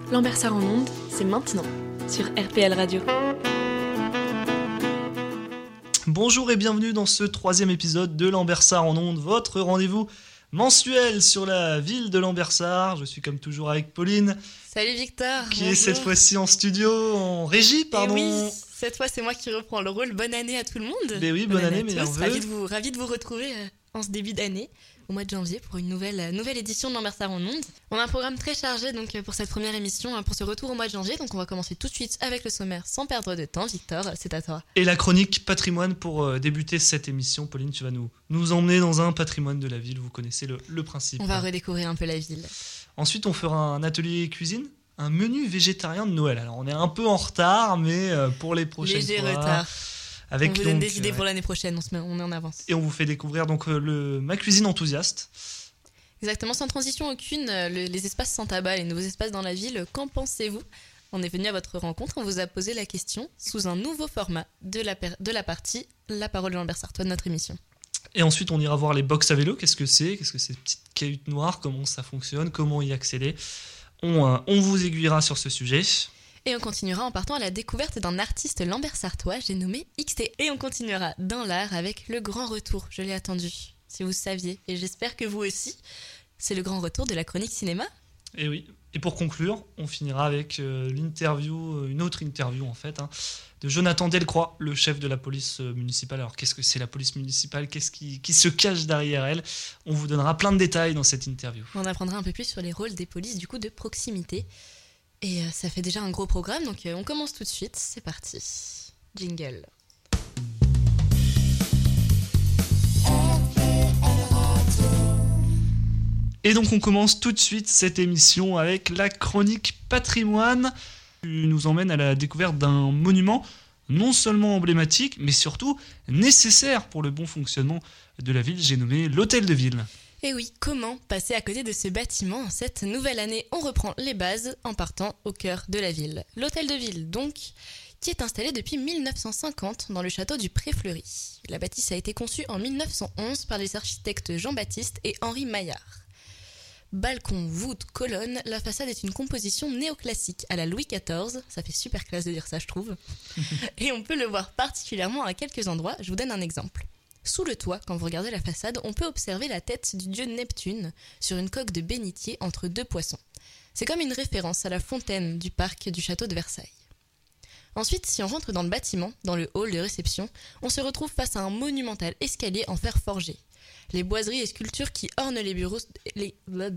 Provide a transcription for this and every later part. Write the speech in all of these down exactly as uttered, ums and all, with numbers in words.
Lambersart en ondes, c'est maintenant, sur R P L Radio. Bonjour et bienvenue dans ce troisième épisode de Lambersart en ondes, votre rendez-vous mensuel sur la ville de Lambersart. Je suis comme toujours avec Pauline. Salut Victor. Qui bonjour. est cette fois-ci en studio, en régie, pardon. Et oui, cette fois c'est moi qui reprends le rôle. Bonne année à tout le monde. Mais oui, bonne, bonne année, meilleurs vœux. Ravi de vous, ravi de vous retrouver euh, en ce début d'année, au mois de janvier, pour une nouvelle, euh, nouvelle édition de Lambersart en ondes. On a un programme très chargé donc, euh, pour cette première émission, euh, pour ce retour au mois de janvier. Donc on va commencer tout de suite avec le sommaire sans perdre de temps. Victor, c'est à toi. Et la chronique patrimoine pour euh, débuter cette émission. Pauline, tu vas nous, nous emmener dans un patrimoine de la ville. Vous connaissez le, le principe. On va redécouvrir un peu la ville. Ensuite, on fera un atelier cuisine. Un menu végétarien de Noël. Alors on est un peu en retard, mais pour les prochaines Léger fois. retard. Avec on vous donc, donne des idées ouais. pour l'année prochaine, on, se met, on est en avance. Et on vous fait découvrir donc le ma cuisine enthousiaste. Exactement, sans transition aucune, le, les espaces sans tabac, les nouveaux espaces dans la ville, qu'en pensez-vous ? On est venu à votre rencontre, on vous a posé la question sous un nouveau format de la, per, de la partie La parole de Lambersartois de notre émission. Et ensuite, on ira voir les box à vélo. Qu'est-ce que c'est ? Qu'est-ce que c'est, ces petites cahutes noires ? Comment ça fonctionne ? Comment y accéder ? On, euh, on vous aiguillera sur ce sujet. Et on continuera en partant à la découverte d'un artiste lambersartois, j'ai nommé X T. Et on continuera dans l'art avec le grand retour, je l'ai attendu, si vous saviez, et j'espère que vous aussi, c'est le grand retour de la chronique cinéma. Et oui, et pour conclure, on finira avec euh, l'interview, une autre interview en fait, hein, de Jonathan Delcroix, le chef de la police municipale. Alors qu'est-ce que c'est la police municipale ? Qu'est-ce qui, qui se cache derrière elle ? On vous donnera plein de détails dans cette interview. On apprendra un peu plus sur les rôles des polices du coup de proximité. Et euh, ça fait déjà un gros programme, donc euh, on commence tout de suite. C'est parti. Jingle. Et donc on commence tout de suite cette émission avec la chronique patrimoine. Tu nous emmènes à la découverte d'un monument non seulement emblématique, mais surtout nécessaire pour le bon fonctionnement de la ville. J'ai nommé l'Hôtel de Ville. Et oui, comment passer à côté de ce bâtiment ? Cette nouvelle année, on reprend les bases en partant au cœur de la ville. L'Hôtel de Ville, donc, qui est installé depuis mille neuf cent cinquante dans le château du Pré-Fleury. La bâtisse a été conçue en mille neuf cent onze par les architectes Jean-Baptiste et Henri Maillard. Balcon, voûte, colonne, la façade est une composition néoclassique à la Louis quatorze, ça fait super classe de dire ça je trouve, et on peut le voir particulièrement à quelques endroits, je vous donne un exemple. Sous le toit, quand vous regardez la façade, on peut observer la tête du dieu Neptune sur une coque de bénitier entre deux poissons. C'est comme une référence à la fontaine du parc du château de Versailles. Ensuite, si on rentre dans le bâtiment, dans le hall de réception, on se retrouve face à un monumental escalier en fer forgé. Les boiseries et sculptures qui ornent les bureaux... Les,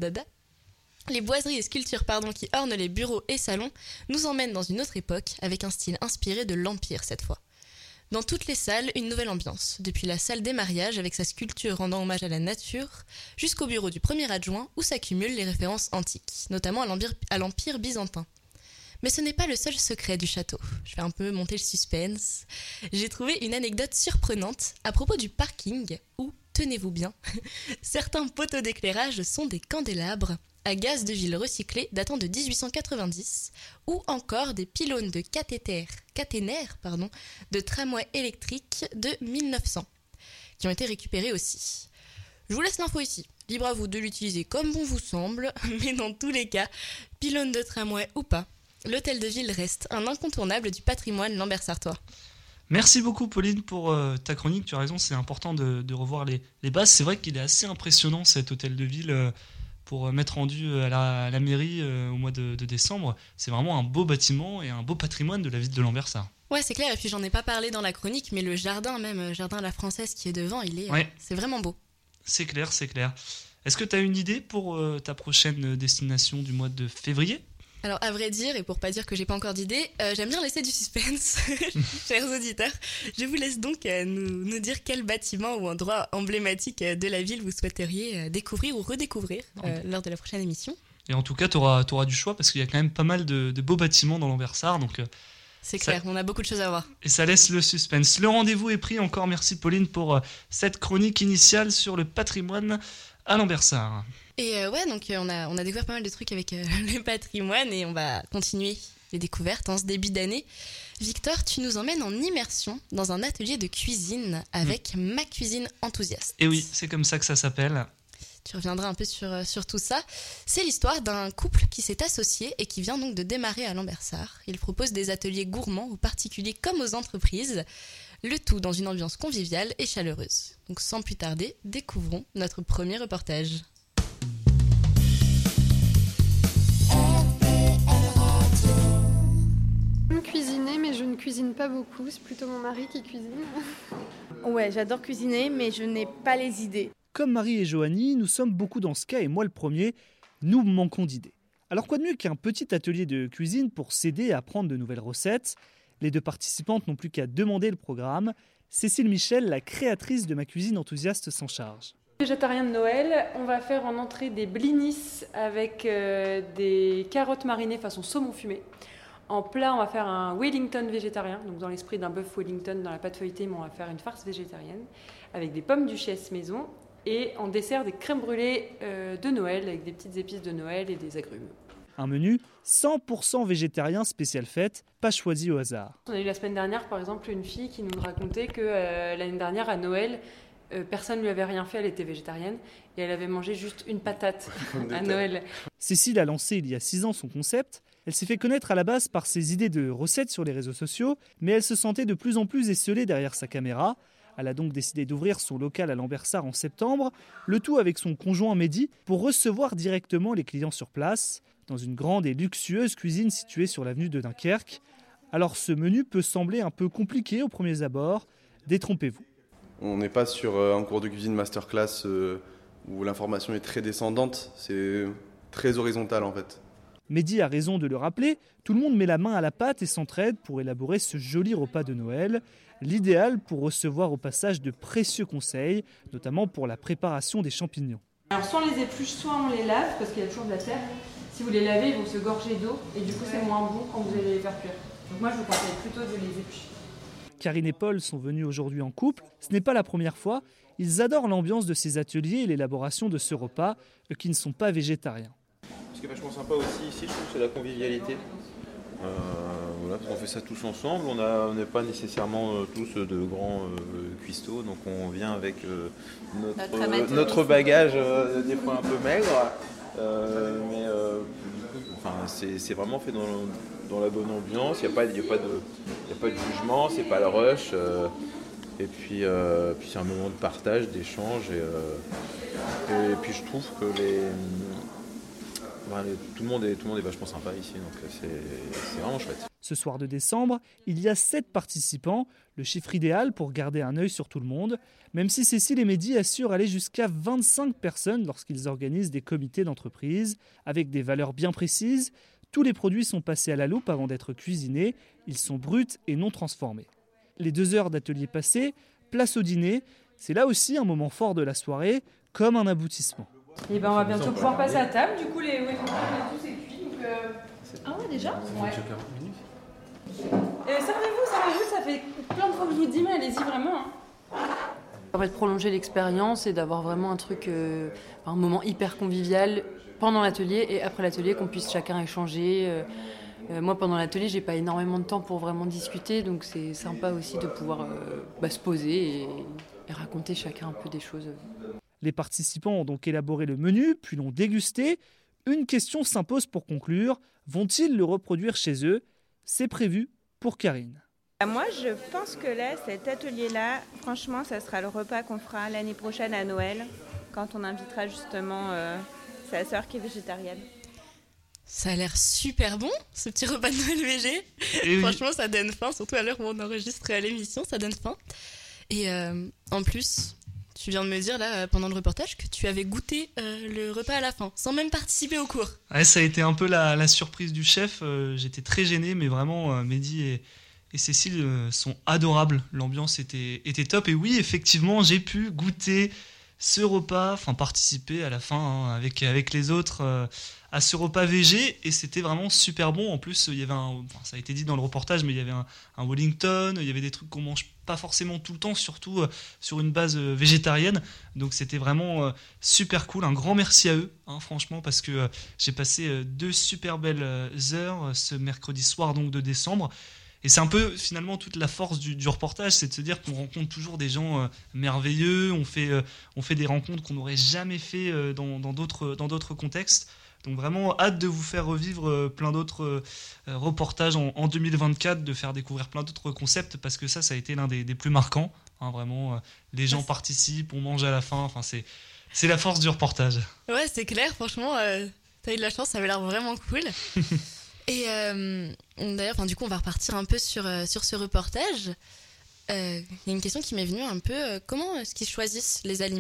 les boiseries et sculptures pardon, qui ornent les bureaux et salons nous emmènent dans une autre époque avec un style inspiré de l'Empire cette fois. Dans toutes les salles, une nouvelle ambiance, depuis la salle des mariages avec sa sculpture rendant hommage à la nature, jusqu'au bureau du premier adjoint où s'accumulent les références antiques, notamment à l'empire, à l'empire byzantin. Mais ce n'est pas le seul secret du château. Je vais un peu monter le suspense. J'ai trouvé une anecdote surprenante à propos du parking où, tenez-vous bien, certains poteaux d'éclairage sont des candélabres à gaz de ville recyclés datant de dix-huit cent quatre-vingt-dix ou encore des pylônes de cathéter, caténaires pardon, de tramway électriques de mille neuf cents qui ont été récupérés aussi. Je vous laisse l'info ici. Libre à vous de l'utiliser comme bon vous semble, mais dans tous les cas, pylône de tramway ou pas, l'Hôtel de Ville reste un incontournable du patrimoine lambersartois. Merci beaucoup Pauline pour euh, ta chronique, tu as raison, c'est important de, de revoir les, les bases. C'est vrai qu'il est assez impressionnant cet Hôtel de Ville euh, pour m'être rendu à la, à la mairie euh, au mois de, de décembre. C'est vraiment un beau bâtiment et un beau patrimoine de la ville de Lambersart. Ouais, c'est clair, et puis j'en ai pas parlé dans la chronique, mais le jardin même, jardin à la française qui est devant, il est, ouais. euh, c'est vraiment beau. C'est clair, c'est clair. Est-ce que tu as une idée pour euh, ta prochaine destination du mois de février ? Alors, à vrai dire, et pour pas dire que j'ai pas encore d'idée, euh, j'aime bien laisser du suspense, chers auditeurs. Je vous laisse donc euh, nous, nous dire quel bâtiment ou endroit emblématique euh, de la ville vous souhaiteriez euh, découvrir ou redécouvrir euh, lors de la prochaine émission. Et en tout cas, tu auras du choix parce qu'il y a quand même pas mal de, de beaux bâtiments dans Lambersart. Donc, euh, c'est clair, ça, on a beaucoup de choses à voir. Et ça laisse le suspense. Le rendez-vous est pris. Encore merci Pauline pour euh, cette chronique initiale sur le patrimoine à Lambersart. Et euh, ouais, donc euh, on, a, on a découvert pas mal de trucs avec euh, le patrimoine et on va continuer les découvertes en ce début d'année. Victor, tu nous emmènes en immersion dans un atelier de cuisine avec mmh. Ma Cuisine Enthousiaste. Et oui, c'est comme ça que ça s'appelle. tu reviendras un peu sur, sur tout ça. C'est l'histoire d'un couple qui s'est associé et qui vient donc de démarrer à Lambersart. Il propose des ateliers gourmands aux particuliers comme aux entreprises, le tout dans une ambiance conviviale et chaleureuse. Donc sans plus tarder, découvrons notre premier reportage. Cuisiner, mais je ne cuisine pas beaucoup, c'est plutôt mon mari qui cuisine. Ouais, j'adore cuisiner, mais je n'ai pas les idées. Comme Marie et Joanie, nous sommes beaucoup dans ce cas, et moi le premier, nous manquons d'idées. Alors quoi de mieux qu'un petit atelier de cuisine pour s'aider à apprendre de nouvelles recettes ? Les deux participantes n'ont plus qu'à demander le programme. Cécile Michel, la créatrice de Ma Cuisine Enthousiaste, s'en charge. Végétarien de Noël, on va faire en entrée des blinis avec euh, des carottes marinées façon saumon fumé. En plat, on va faire un Wellington végétarien, donc dans l'esprit d'un bœuf Wellington dans la pâte feuilletée, mais on va faire une farce végétarienne avec des pommes duchesse maison et en dessert des crèmes brûlées euh, de Noël avec des petites épices de Noël et des agrumes. Un menu cent pour cent végétarien spécial fête, pas choisi au hasard. On a eu la semaine dernière, par exemple, une fille qui nous racontait que euh, l'année dernière à Noël, euh, personne ne lui avait rien fait, elle était végétarienne et elle avait mangé juste une patate à Noël. Cécile a lancé il y a six ans son concept. Elle s'est fait connaître à la base par ses idées de recettes sur les réseaux sociaux, mais elle se sentait de plus en plus esseulée derrière sa caméra. Elle a donc décidé d'ouvrir son local à Lambersart en septembre, le tout avec son conjoint Mehdi, pour recevoir directement les clients sur place, dans une grande et luxueuse cuisine située sur l'avenue de Dunkerque. Alors ce menu peut sembler un peu compliqué aux premiers abords, détrompez-vous. On n'est pas sur un cours de cuisine masterclass où l'information est très descendante, c'est très horizontal en fait. Mehdi a raison de le rappeler, tout le monde met la main à la pâte et s'entraide pour élaborer ce joli repas de Noël, l'idéal pour recevoir au passage de précieux conseils, notamment pour la préparation des champignons. Alors soit on les épluche, soit on les lave, parce qu'il y a toujours de la terre. Si vous les lavez, ils vont se gorger d'eau, et du coup c'est moins bon quand vous allez les faire cuire. Donc moi je vous conseille plutôt de les éplucher. Karine et Paul sont venus aujourd'hui en couple, ce n'est pas la première fois, ils adorent l'ambiance de ces ateliers et l'élaboration de ce repas, eux qui ne sont pas végétariens. Ce qui est vachement sympa aussi ici, je trouve, c'est la convivialité. Euh, voilà, parce qu'on fait ça tous ensemble, on n'est pas nécessairement euh, tous de grands euh, cuistots, donc on vient avec euh, notre, euh, notre bagage, euh, des fois un peu maigre, euh, mais euh, enfin, c'est, c'est vraiment fait dans, dans la bonne ambiance, il n'y a, a, a pas de jugement, c'est pas le rush, euh, et puis, euh, puis c'est un moment de partage, d'échange, et, euh, et, et puis je trouve que les... Tout le, monde est, tout le monde est vachement sympa ici, donc c'est, c'est vraiment chouette. Ce soir de décembre, il y a sept participants, le chiffre idéal pour garder un œil sur tout le monde, même si Cécile et Mehdi assurent aller jusqu'à vingt-cinq personnes lorsqu'ils organisent des comités d'entreprise, avec des valeurs bien précises. Tous les produits sont passés à la loupe avant d'être cuisinés, ils sont bruts et non transformés. Les deux heures d'atelier passées, place au dîner, c'est là aussi un moment fort de la soirée, comme un aboutissement. Et ben on va bientôt pouvoir passer à table, du coup les Wellington et tout c'est cuit, donc euh... Ah ouais déjà ouais. Et servez-vous, servez-vous, ça fait plein de fois que je vous dis, mais allez-y vraiment. Hein. Ça va être prolonger l'expérience et d'avoir vraiment un truc, euh, un moment hyper convivial pendant l'atelier et après l'atelier qu'on puisse chacun échanger. Euh, euh, moi pendant l'atelier j'ai pas énormément de temps pour vraiment discuter, donc c'est sympa aussi de pouvoir euh, bah, se poser et, et raconter chacun un peu des choses. Les participants ont donc élaboré le menu, puis l'ont dégusté. Une question s'impose pour conclure. Vont-ils le reproduire chez eux ? C'est prévu pour Karine. Moi, je pense que là, cet atelier-là, franchement, ça sera le repas qu'on fera l'année prochaine à Noël, quand on invitera justement euh, sa sœur qui est végétarienne. Ça a l'air super bon, ce petit repas de Noël végé. Et Franchement, oui. ça donne faim, surtout à l'heure où on enregistre l'émission, ça donne faim. Et euh, en plus... Tu viens de me dire là pendant le reportage que tu avais goûté euh, le repas à la fin, sans même participer au cours. Ouais, ça a été un peu la, la surprise du chef. Euh, j'étais très gêné, mais vraiment, euh, Mehdi et, et Cécile euh, sont adorables. L'ambiance était, était top. Et oui, effectivement, j'ai pu goûter ce repas, enfin participer à la fin hein, avec, avec les autres euh, à ce repas végé. Et c'était vraiment super bon. En plus, il y avait un, enfin, ça a été dit dans le reportage, mais il y avait un, un Wellington, il y avait des trucs qu'on mange pas forcément tout le temps, surtout euh, sur une base euh, végétarienne. Donc c'était vraiment euh, super cool. Un grand merci à eux, hein, franchement, parce que euh, j'ai passé euh, deux super belles euh, heures euh, ce mercredi soir donc de décembre. Et c'est un peu finalement toute la force du, du reportage, c'est de se dire qu'on rencontre toujours des gens euh, merveilleux, on fait, euh, on fait des rencontres qu'on n'aurait jamais fait euh, dans, dans, d'autres, dans d'autres contextes. Donc vraiment hâte de vous faire revivre euh, plein d'autres euh, reportages en, en deux mille vingt-quatre, de faire découvrir plein d'autres concepts, parce que ça, ça a été l'un des, des plus marquants. Hein, vraiment, euh, les gens participent, on mange à la fin, enfin c'est, c'est la force du reportage. Ouais, c'est clair, franchement, euh, t'as eu de la chance, ça avait l'air vraiment cool. Et euh, d'ailleurs, du coup, on va repartir un peu sur, euh, sur ce reportage. Il euh, y a une question qui m'est venue un peu. Euh, comment est-ce qu'ils choisissent les aliments ?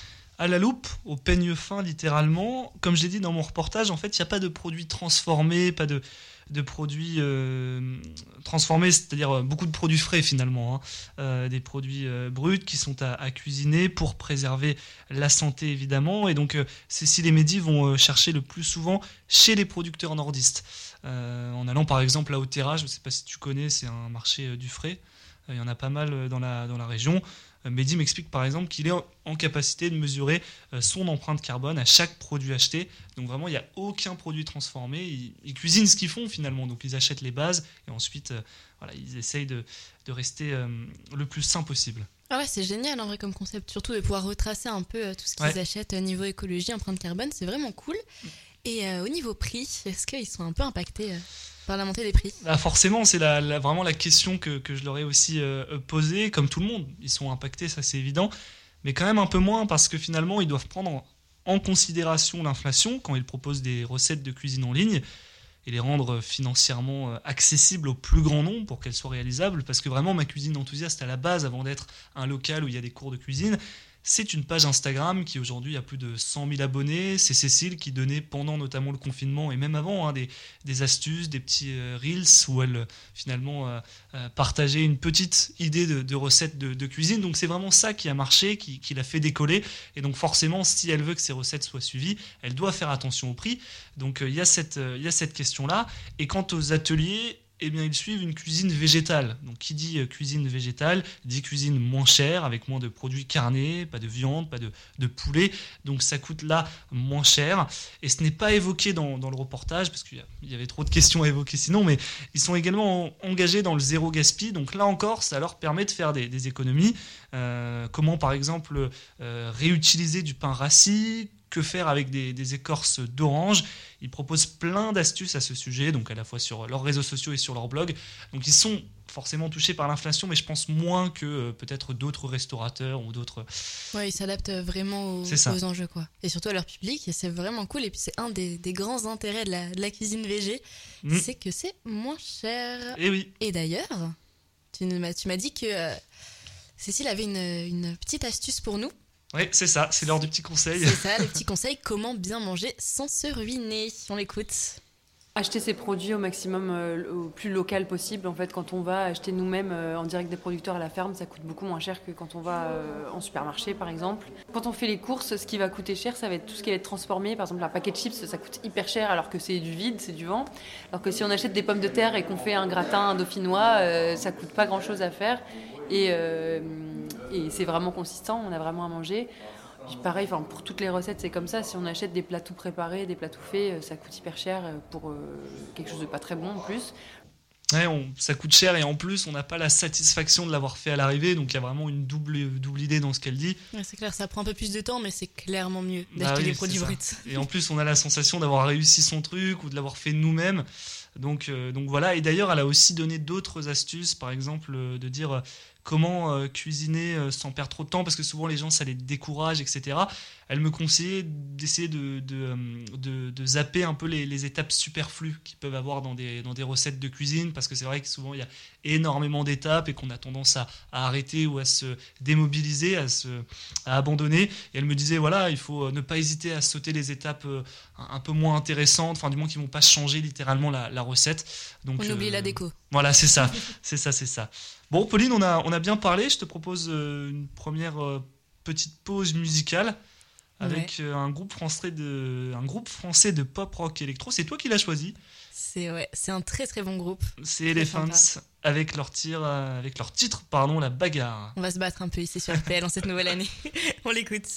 À la loupe, au peigne fin, littéralement. Comme j'ai dit dans mon reportage, en fait, il n'y a pas de produits transformés, pas de, de produits euh, transformés, c'est-à-dire beaucoup de produits frais, finalement. Hein. Euh, des produits euh, bruts qui sont à, à cuisiner pour préserver la santé, évidemment. Et donc, euh, Cécile et Mehdi vont euh, chercher le plus souvent chez les producteurs nordistes. Euh, en allant par exemple à Otera, je ne sais pas si tu connais, c'est un marché euh, du frais, euh, il y en a pas mal euh, dans, la, dans la région. euh, Mehdi m'explique par exemple qu'il est en, en capacité de mesurer euh, son empreinte carbone à chaque produit acheté, donc vraiment il n'y a aucun produit transformé, ils, ils cuisinent ce qu'ils font finalement, donc ils achètent les bases et ensuite euh, voilà, ils essayent de, de rester euh, le plus sain possible. Ah ouais, c'est génial en vrai comme concept, surtout de pouvoir retracer un peu euh, tout ce qu'ils ouais. achètent au niveau écologie, empreinte carbone, c'est vraiment cool. Et euh, au niveau prix, est-ce qu'ils sont un peu impactés euh, par la montée des prix ? Bah forcément, c'est la, la, vraiment la question que, que je leur ai aussi euh, posée, comme tout le monde. Ils sont impactés, ça c'est évident, mais quand même un peu moins parce que finalement, ils doivent prendre en, en considération l'inflation quand ils proposent des recettes de cuisine en ligne et les rendre financièrement accessibles au plus grand nombre pour qu'elles soient réalisables. Parce que vraiment, ma cuisine enthousiaste à la base, avant d'être un local où il y a des cours de cuisine, c'est une page Instagram qui aujourd'hui a plus de cent mille abonnés. C'est Cécile qui donnait pendant notamment le confinement et même avant hein, des, des astuces, des petits euh, reels où elle euh, finalement euh, euh, partageait une petite idée de, de recette de, de cuisine. Donc c'est vraiment ça qui a marché, qui, qui l'a fait décoller. Et donc forcément, si elle veut que ses recettes soient suivies, elle doit faire attention au prix. Donc il euh, y a cette, euh, y a cette question-là. Et quant aux ateliers, eh bien, ils suivent une cuisine végétale. Donc, qui dit euh, cuisine végétale, dit cuisine moins chère, avec moins de produits carnés, pas de viande, pas de, de poulet. Donc, ça coûte là moins cher. Et ce n'est pas évoqué dans, dans le reportage, parce qu'il y, y avait trop de questions à évoquer sinon, mais ils sont également en, engagés dans le zéro gaspille. Donc, là encore, ça leur permet de faire des, des économies. Euh, comment, par exemple, euh, réutiliser du pain rassis ? Que faire avec des, des écorces d'orange. Ils proposent plein d'astuces à ce sujet, donc à la fois sur leurs réseaux sociaux et sur leur blog. Donc ils sont forcément touchés par l'inflation, mais je pense moins que euh, peut-être d'autres restaurateurs ou d'autres... Ouais, ils s'adaptent vraiment aux, aux enjeux, quoi. Et surtout à leur public, et c'est vraiment cool. Et puis c'est un des, des grands intérêts de la, de la cuisine végé, mmh. c'est que c'est moins cher. Et oui. Et d'ailleurs, tu m'as, tu m'as dit que euh, Cécile avait une, une petite astuce pour nous. Oui, c'est ça, c'est l'heure du petit conseil. C'est ça, le petit conseil, comment bien manger sans se ruiner. On l'écoute. Acheter ses produits au maximum, euh, au plus local possible. En fait, quand on va acheter nous-mêmes euh, en direct des producteurs à la ferme, ça coûte beaucoup moins cher que quand on va euh, en supermarché, par exemple. Quand on fait les courses, ce qui va coûter cher, ça va être tout ce qui va être transformé. Par exemple, un paquet de chips, ça coûte hyper cher alors que c'est du vide, c'est du vent. Alors que si on achète des pommes de terre et qu'on fait un gratin dauphinois, euh, ça coûte pas grand-chose à faire. Et, euh, et c'est vraiment consistant, on a vraiment à manger. Puis pareil, pour toutes les recettes, c'est comme ça. Si on achète des plats tout préparés, des plats tout faits, ça coûte hyper cher pour euh, quelque chose de pas très bon en plus. Ouais, on, ça coûte cher et en plus, on n'a pas la satisfaction de l'avoir fait à l'arrivée. Donc il y a vraiment une double, double idée dans ce qu'elle dit. Ouais, c'est clair, ça prend un peu plus de temps, mais c'est clairement mieux d'acheter des ah oui, produits bruts. Et en plus, on a la sensation d'avoir réussi son truc ou de l'avoir fait nous-mêmes. Donc, euh, donc voilà. Et d'ailleurs, elle a aussi donné d'autres astuces, par exemple, euh, de dire... Euh, comment euh, cuisiner euh, sans perdre trop de temps, parce que souvent les gens ça les décourage, et cetera. Elle me conseillait d'essayer de, de, de, de zapper un peu les, les étapes superflues qu'ils peuvent avoir dans des, dans des recettes de cuisine, parce que c'est vrai que souvent il y a énormément d'étapes et qu'on a tendance à, à arrêter ou à se démobiliser, à, se, à abandonner. Et elle me disait, voilà, il faut ne pas hésiter à sauter les étapes euh, un peu moins intéressantes, enfin du moins qui ne vont pas changer littéralement la, la recette. Donc, on oublie euh, la déco. Voilà, c'est ça, c'est ça, c'est ça. Bon, Pauline, on a, on a bien parlé. Je te propose euh, une première euh, petite pause musicale avec ouais. euh, un, groupe français de, un groupe français de pop rock électro. C'est toi qui l'as choisi. C'est, ouais, c'est un très très bon groupe. C'est Elephants avec leur, tir, euh, avec leur titre, pardon, La Bagarre. On va se battre un peu ici sur R P L en cette nouvelle année. On l'écoute.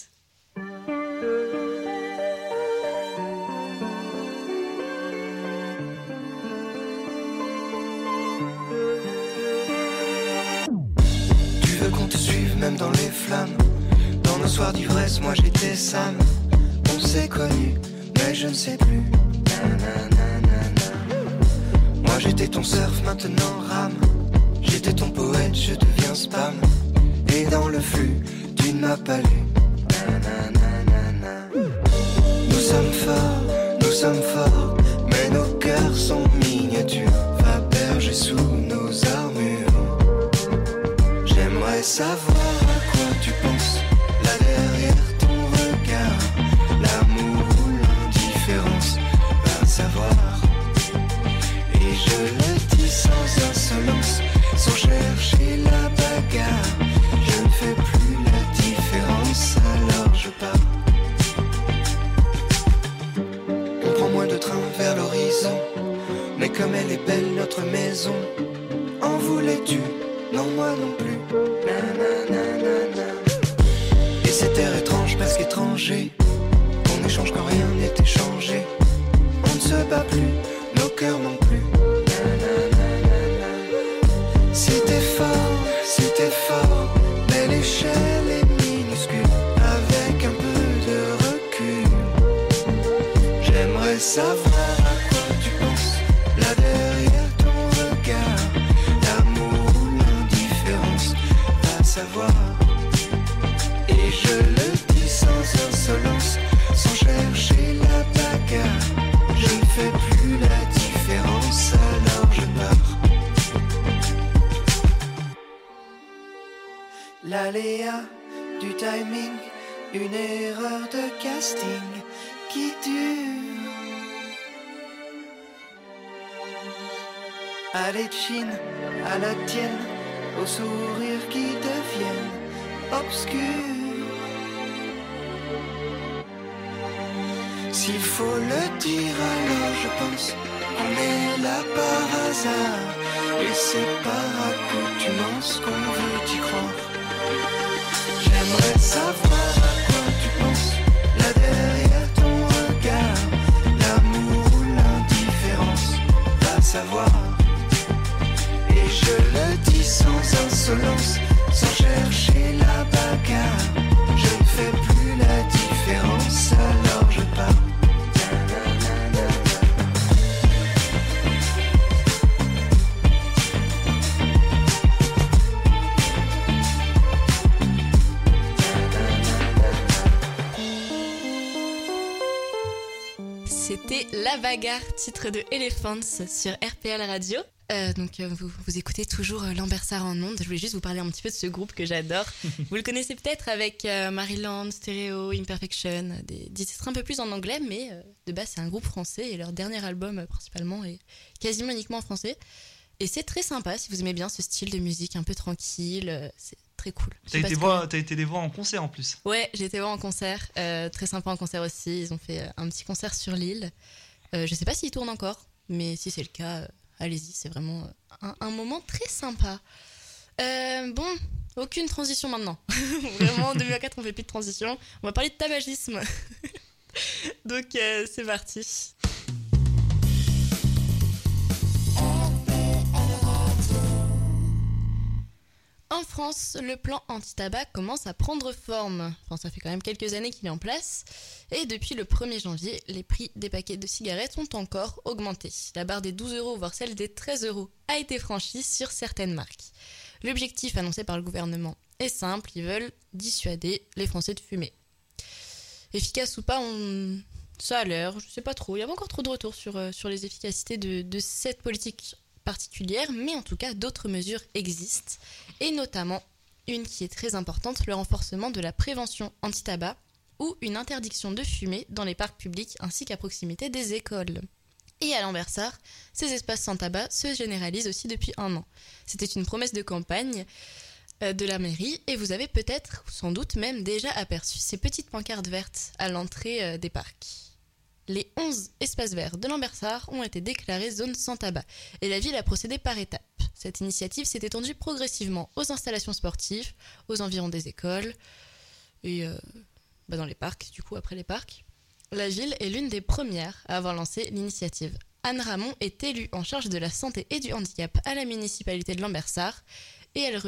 veux qu'on te suive même dans les flammes. Dans nos soirs d'ivresse, moi j'étais Sam. On s'est connus, mais je ne sais plus. Nananana. Moi j'étais ton surf, maintenant rame. J'étais ton poète, je deviens spam. Et dans le flux, tu ne m'as pas lu. Nananana. Nous sommes forts, nous sommes forts, mais nos cœurs sont miniatures. Va berger sous nos armures. J'aimerais savoir à quoi tu penses, là derrière ton regard. L'amour ou l'indifférence, va savoir. Et je le dis sans insolence, sans chercher la bagarre. Je ne fais plus la différence, alors je pars. On prend moins de train vers l'horizon, mais comme elle est belle notre maison. En voulais-tu? Non, moi non plus. Nananana. Et cet air étrange parce qu'étranger, on échange quand rien n'est échangé. On ne se bat plus, nos cœurs non plus. Nananana. C'était fort, c'était fort, mais l'échelle est minuscule. Avec un peu de recul, j'aimerais savoir à quoi tu penses, là derrière ton regard. L'amour ou l'indifférence, va savoir. Et je le dis sans insolence, sans chercher la bagarre. Je ne fais plus la différence, alors je pars. L'aléa du timing, une erreur de casting qui dure. Aller de Chine à la tienne, aux sourires qui deviennent obscurs. S'il faut le dire, alors je pense qu'on est là par hasard. Et c'est par accoutumance qu'on veut y croire. J'aimerais savoir à quoi tu penses, là derrière ton regard. L'amour ou l'indifférence, va savoir. Et je le dis sans insolence, sans chercher la bagarre. Je ne fais plus la différence, alors je pars. C'était La Bagarre, titre de Elephants sur R P L Radio. Euh, donc euh, vous, vous écoutez toujours euh, Lambersart en ondes. Je voulais juste vous parler un petit peu de ce groupe que j'adore. Vous le connaissez peut-être avec euh, Maryland, Stereo, Imperfection, des, des titres un peu plus en anglais, mais euh, de base c'est un groupe français et leur dernier album euh, principalement est quasiment uniquement en français. Et c'est très sympa si vous aimez bien ce style de musique un peu tranquille, euh, c'est très cool. T'as été, voir, t'as été les voir en concert en plus. Ouais, j'ai été voir en concert, euh, très sympa en concert aussi. Ils ont fait euh, un petit concert sur l'île. Euh, je sais pas s'ils tournent encore, mais si c'est le cas, euh, allez-y, c'est vraiment un, un moment très sympa. Euh, bon, aucune transition maintenant. Vraiment, en deux mille vingt-quatre, on fait plus de transition. On va parler de tabagisme. Donc, euh, c'est parti. En France, le plan anti-tabac commence à prendre forme. Enfin, ça fait quand même quelques années qu'il est en place. Et depuis le premier janvier, les prix des paquets de cigarettes ont encore augmenté. La barre des douze euros, voire celle des treize euros, a été franchie sur certaines marques. L'objectif annoncé par le gouvernement est simple, ils veulent dissuader les Français de fumer. Efficace ou pas, on... ça a l'air, je sais pas trop. Il y a pas encore trop de retours sur, euh, sur les efficacités de, de cette politique particulière, mais en tout cas d'autres mesures existent, et notamment une qui est très importante, le renforcement de la prévention anti-tabac ou une interdiction de fumer dans les parcs publics ainsi qu'à proximité des écoles. Et à Lambersart, ces espaces sans tabac se généralisent aussi depuis un an. C'était une promesse de campagne euh, de la mairie, et vous avez peut-être, ou sans doute même, déjà aperçu ces petites pancartes vertes à l'entrée euh, des parcs. Les onze espaces verts de Lambersart ont été déclarés zones sans tabac et la ville a procédé par étapes. Cette initiative s'est étendue progressivement aux installations sportives, aux environs des écoles et euh, bah dans les parcs, du coup après les parcs. La ville est l'une des premières à avoir lancé l'initiative. Anne Ramon est élue en charge de la santé et du handicap à la municipalité de Lambersart et elle revient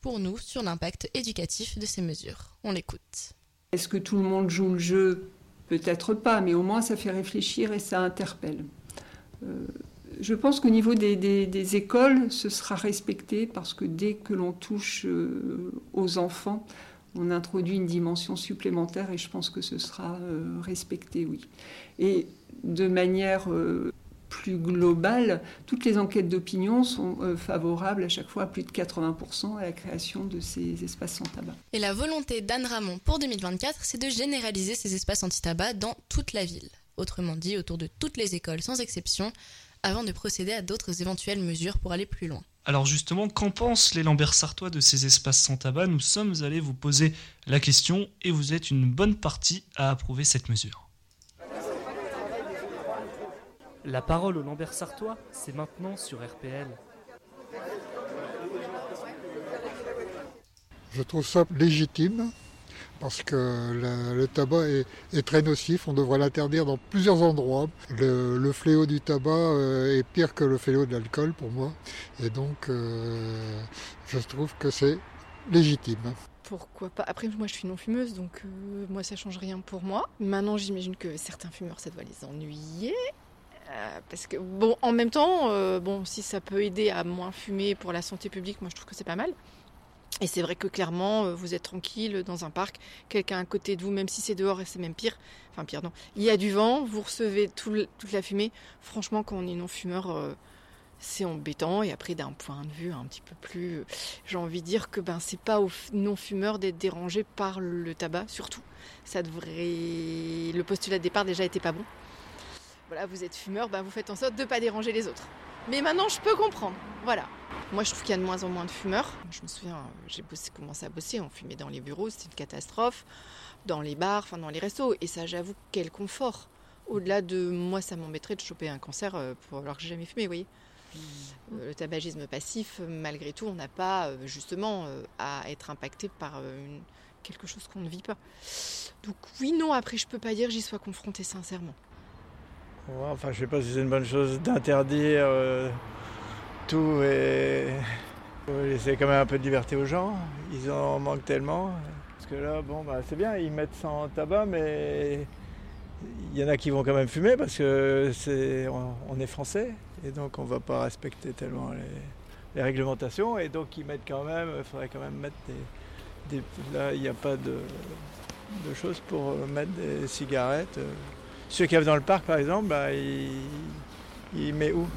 pour nous sur l'impact éducatif de ces mesures. On l'écoute. Est-ce que tout le monde joue le jeu ? Peut-être pas, mais au moins ça fait réfléchir et ça interpelle. Euh, je pense qu'au niveau des, des, des écoles, ce sera respecté parce que dès que l'on touche euh, aux enfants, on introduit une dimension supplémentaire et je pense que ce sera euh, respecté, oui. Et de manière euh, plus globale, toutes les enquêtes d'opinion sont euh, favorables à chaque fois à plus de quatre-vingts pour cent à la création de ces espaces sans tabac. Et la volonté d'Anne Ramon pour deux mille vingt-quatre, c'est de généraliser ces espaces anti-tabac dans toute la ville. Autrement dit, autour de toutes les écoles sans exception, avant de procéder à d'autres éventuelles mesures pour aller plus loin. Alors justement, qu'en pensent les Lambersartois de ces espaces sans tabac ? Nous sommes allés vous poser la question et vous êtes une bonne partie à approuver cette mesure. La parole aux Lambersartois, c'est maintenant sur R P L. Je trouve ça légitime parce que le, le tabac est, est très nocif, on devrait l'interdire dans plusieurs endroits. Le, le fléau du tabac euh, est pire que le fléau de l'alcool pour moi et donc euh, je trouve que c'est légitime. Pourquoi pas ? Après, moi, je suis non-fumeuse, donc euh, moi, ça change rien pour moi. Maintenant, j'imagine que certains fumeurs, ça doit les ennuyer. Euh, parce que, bon, en même temps, euh, bon, si ça peut aider à moins fumer pour la santé publique, moi, je trouve que c'est pas mal. Et c'est vrai que, clairement, euh, vous êtes tranquille dans un parc, quelqu'un à côté de vous, même si c'est dehors, et c'est même pire. Enfin, pire, non. Il y a du vent, vous recevez tout le, toute la fumée. Franchement, quand on est non-fumeur... Euh, c'est embêtant et après d'un point de vue un petit peu plus, euh, j'ai envie de dire que ben c'est pas aux non-fumeurs d'être dérangés par le tabac surtout. Ça devrait, le postulat de départ déjà était pas bon. Voilà, vous êtes fumeur, ben vous faites en sorte de pas déranger les autres. Mais maintenant je peux comprendre. Voilà. Moi je trouve qu'il y a de moins en moins de fumeurs. Je me souviens, j'ai bossé, commencé à bosser, on fumait dans les bureaux, c'était une catastrophe, dans les bars, enfin dans les restos. Et ça, j'avoue, quel confort. Au-delà de moi, ça m'embêterait de choper un cancer pour alors que j'ai jamais fumé, vous voyez. Le tabagisme passif, malgré tout, on n'a pas justement à être impacté par une, quelque chose qu'on ne vit pas. Donc oui, non, après je peux pas dire que j'y sois confrontée sincèrement. Ouais, enfin, je sais pas si c'est une bonne chose d'interdire euh, tout et laisser quand même un peu de liberté aux gens. Ils en manquent tellement. Parce que là, bon, bah, c'est bien, ils mettent sans tabac, mais il y en a qui vont quand même fumer parce que c'est, on, on est français. Et donc on ne va pas respecter tellement les, les réglementations. Et donc ils mettent quand même, il faudrait quand même mettre des... des là, il n'y a pas de, de choses pour mettre des cigarettes. Ceux qui arrivent dans le parc, par exemple, bah, ils, ils mettent où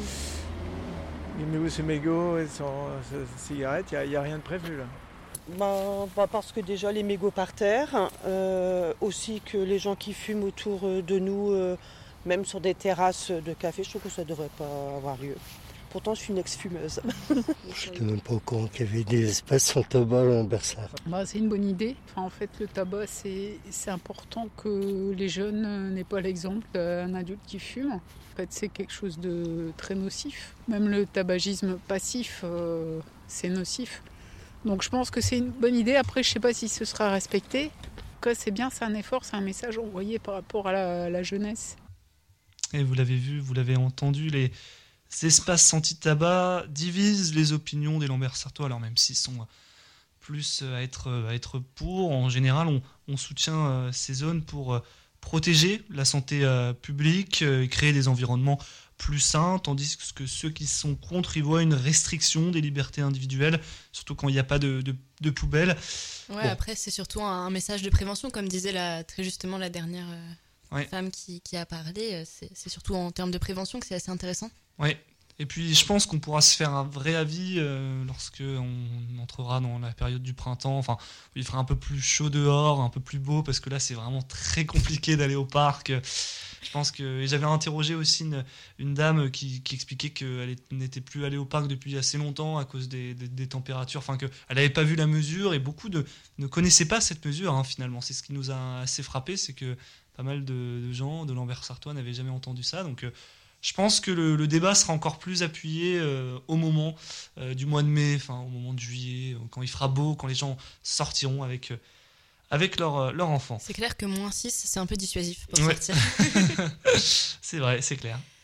Ils mettent où ce mégot et son, sa cigarette? Il n'y a, a rien de prévu là. Ben, bah parce que déjà les mégots par terre, euh, aussi que les gens qui fument autour de nous... Euh, Même sur des terrasses de café, je trouve que ça ne devrait pas avoir lieu. Pourtant, je suis une ex-fumeuse. Je n'étais même pas au courant qu'il y avait des espaces sans tabac à Lambersart. Bah, c'est une bonne idée. Enfin, en fait, le tabac, c'est, c'est important que les jeunes n'aient pas l'exemple d'un adulte qui fume. En fait, c'est quelque chose de très nocif. Même le tabagisme passif, euh, c'est nocif. Donc je pense que c'est une bonne idée. Après, je ne sais pas si ce sera respecté. En tout cas, c'est bien, c'est un effort, c'est un message envoyé par rapport à la, la jeunesse. Et vous l'avez vu, vous l'avez entendu, les espaces anti-tabac divisent les opinions des Lambersartois. Alors même s'ils sont plus à être, à être pour, en général, on, on soutient ces zones pour protéger la santé publique et créer des environnements plus sains, tandis que ceux qui sont contre, ils voient une restriction des libertés individuelles, surtout quand il n'y a pas de, de, de poubelle. Ouais, bon. Après, c'est surtout un, un message de prévention, comme disait la, très justement la dernière... Euh... Ouais. femme qui, qui a parlé, c'est, c'est surtout en termes de prévention que c'est assez intéressant. Oui, et puis je pense qu'on pourra se faire un vrai avis euh, lorsque on entrera dans la période du printemps, enfin il fera un peu plus chaud dehors, un peu plus beau, parce que là c'est vraiment très compliqué d'aller au parc. Je pense que et j'avais interrogé aussi une, une dame qui, qui expliquait qu'elle n'était plus allée au parc depuis assez longtemps à cause des, des, des températures, enfin qu'elle n'avait pas vu la mesure, et beaucoup de, ne connaissaient pas cette mesure hein, finalement. C'est ce qui nous a assez frappé, c'est que pas mal de, de gens de Lambersartois n'avaient jamais entendu ça. Donc euh, je pense que le, le débat sera encore plus appuyé euh, au moment euh, du mois de mai, enfin au moment de juillet, quand il fera beau, quand les gens sortiront avec, euh, avec leurs leur enfants. C'est clair que moins six, c'est un peu dissuasif pour ouais. sortir. C'est vrai, c'est clair.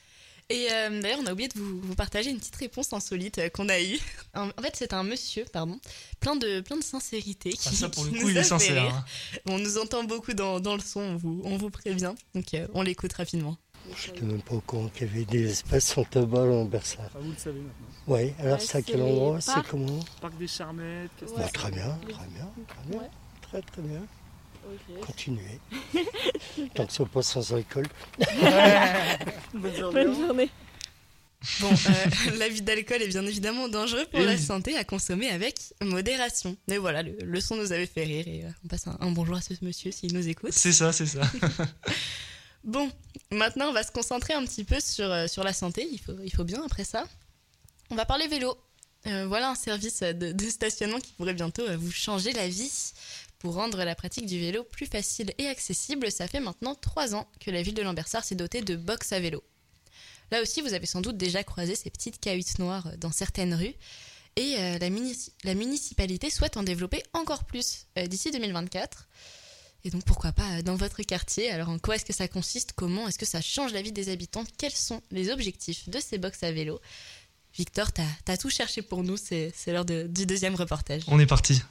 Et euh, d'ailleurs, on a oublié de vous, vous partager une petite réponse insolite euh, qu'on a eue. En, en fait, c'est un monsieur, pardon, plein de, plein de sincérité. Qui, ah, ça, pour le qui coup, il est sincère. Hein. On nous entend beaucoup dans, dans le son, on vous, on vous prévient. Donc, euh, on l'écoute rapidement. Je n'étais même pas au courant qu'il y avait des espaces en tabac à Lambersart. Ah, vous le savez maintenant. Oui, alors ouais, c'est à quel endroit? C'est comment? Parc des Charmettes. Ouais, bah, très bien, très bien, très bien. Ouais. Très très bien. Okay. Continuez. Tant que ce n'est pas sans alcool. Bonne journée. Bonne journée. Bon, euh, l'abus d'alcool est bien évidemment dangereux pour et la oui. santé, à consommer avec modération. Mais voilà, le, le son nous avait fait rire et euh, on passe un, un bonjour à ce monsieur s'il nous écoute. C'est ça, c'est ça. Bon, maintenant on va se concentrer un petit peu sur, euh, sur la santé, il faut, il faut bien après ça. On va parler vélo. Euh, voilà un service de, de stationnement qui pourrait bientôt euh, vous changer la vie. Pour rendre la pratique du vélo plus facile et accessible, ça fait maintenant trois ans que la ville de Lambersart s'est dotée de box à vélo. Là aussi, vous avez sans doute déjà croisé ces petites cahutes noires dans certaines rues. Et euh, la, munici- la municipalité souhaite en développer encore plus euh, d'ici deux mille vingt-quatre. Et donc, pourquoi pas dans votre quartier? Alors, en quoi est-ce que ça consiste? Comment est-ce que ça change la vie des habitants? Quels sont les objectifs de ces box à vélo? Victor, t'as, t'as tout cherché pour nous. C'est, c'est l'heure de, du deuxième reportage. On est parti.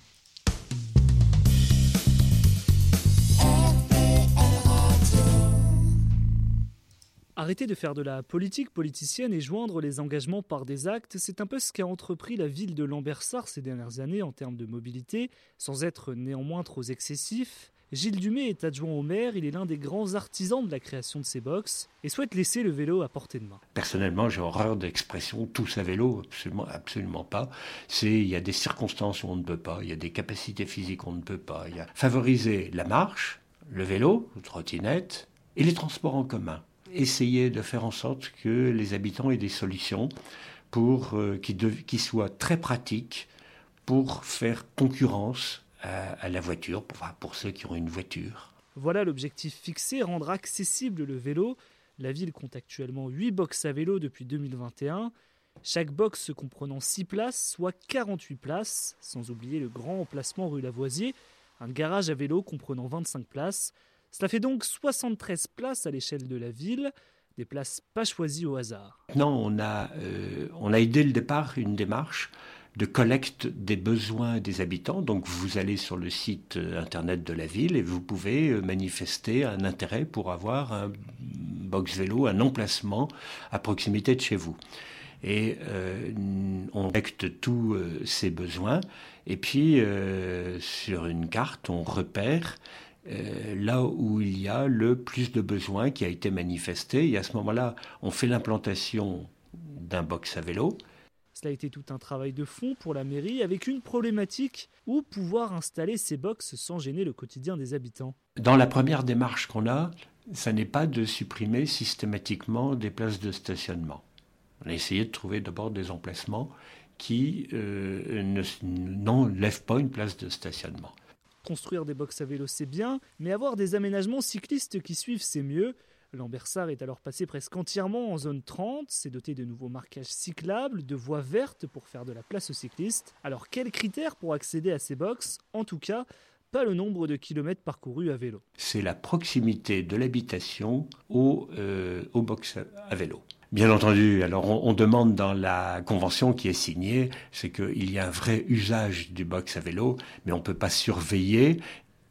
Arrêter de faire de la politique politicienne et joindre les engagements par des actes, c'est un peu ce qu'a entrepris la ville de Lambersart ces dernières années en termes de mobilité, sans être néanmoins trop excessif. Gilles Dumay est adjoint au maire, il est l'un des grands artisans de la création de ces box et souhaite laisser le vélo à portée de main. Personnellement, j'ai horreur d'expression tous à vélo, absolument, absolument pas. C'est, il y a des circonstances où on ne peut pas, il y a des capacités physiques où on ne peut pas. Il y a favoriser la marche, le vélo, la trottinette et les transports en commun. Essayer de faire en sorte que les habitants aient des solutions pour, euh, qui, de, qui soient très pratiques pour faire concurrence à, à la voiture, pour, enfin, pour ceux qui ont une voiture. Voilà l'objectif fixé, rendre accessible le vélo. La ville compte actuellement huit box à vélo depuis deux mille vingt et un. Chaque box comprenant six places, soit quarante-huit places, sans oublier le grand emplacement rue Lavoisier, un garage à vélo comprenant vingt-cinq places. Cela fait donc soixante-treize places à l'échelle de la ville, des places pas choisies au hasard. Non, on a, euh, on a aidé le départ une démarche de collecte des besoins des habitants. Donc vous allez sur le site internet de la ville et vous pouvez manifester un intérêt pour avoir un box vélo, un emplacement à proximité de chez vous. Et euh, on collecte tous euh, ces besoins et puis euh, sur une carte on repère Euh, là où il y a le plus de besoins qui a été manifesté. Et à ce moment-là, on fait l'implantation d'un box à vélo. Cela a été tout un travail de fond pour la mairie, avec une problématique, où pouvoir installer ces box sans gêner le quotidien des habitants. Dans la première démarche qu'on a, ça n'est pas de supprimer systématiquement des places de stationnement. On a essayé de trouver d'abord des emplacements qui euh, ne, n'enlèvent pas une place de stationnement. Construire des box à vélo, c'est bien, mais avoir des aménagements cyclistes qui suivent, c'est mieux. Lambersart est alors passé presque entièrement en zone trente, c'est doté de nouveaux marquages cyclables, de voies vertes pour faire de la place aux cyclistes. Alors quels critères pour accéder à ces box? En tout cas, pas le nombre de kilomètres parcourus à vélo. C'est la proximité de l'habitation au, euh, au box à vélo. Bien entendu, alors on, on demande dans la convention qui est signée, c'est qu'il y a un vrai usage du box à vélo, mais on ne peut pas surveiller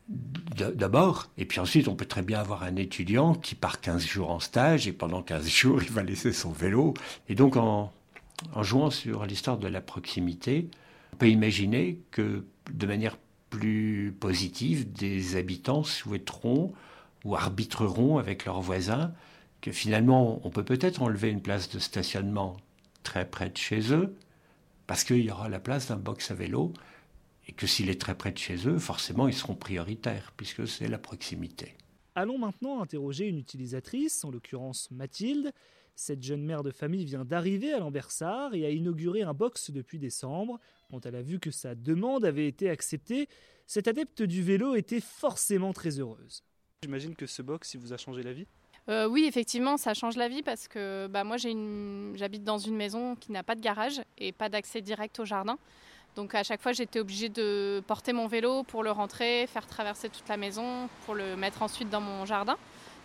d'abord, et puis ensuite on peut très bien avoir un étudiant qui part quinze jours en stage, et pendant quinze jours il va laisser son vélo. Et donc en, en jouant sur l'histoire de la proximité, on peut imaginer que de manière plus positive, des habitants souhaiteront ou arbitreront avec leurs voisins que finalement, on peut peut-être enlever une place de stationnement très près de chez eux, parce qu'il y aura la place d'un box à vélo, et que s'il est très près de chez eux, forcément, ils seront prioritaires, puisque c'est la proximité. Allons maintenant interroger une utilisatrice, en l'occurrence Mathilde. Cette jeune mère de famille vient d'arriver à Lambersart et a inauguré un box depuis décembre. Quand elle a vu que sa demande avait été acceptée, cette adepte du vélo était forcément très heureuse. J'imagine que ce box, il vous a changé la vie ? Euh, oui, effectivement, ça change la vie parce que bah, moi, j'ai une... j'habite dans une maison qui n'a pas de garage et pas d'accès direct au jardin. Donc à chaque fois, j'étais obligée de porter mon vélo pour le rentrer, faire traverser toute la maison, pour le mettre ensuite dans mon jardin.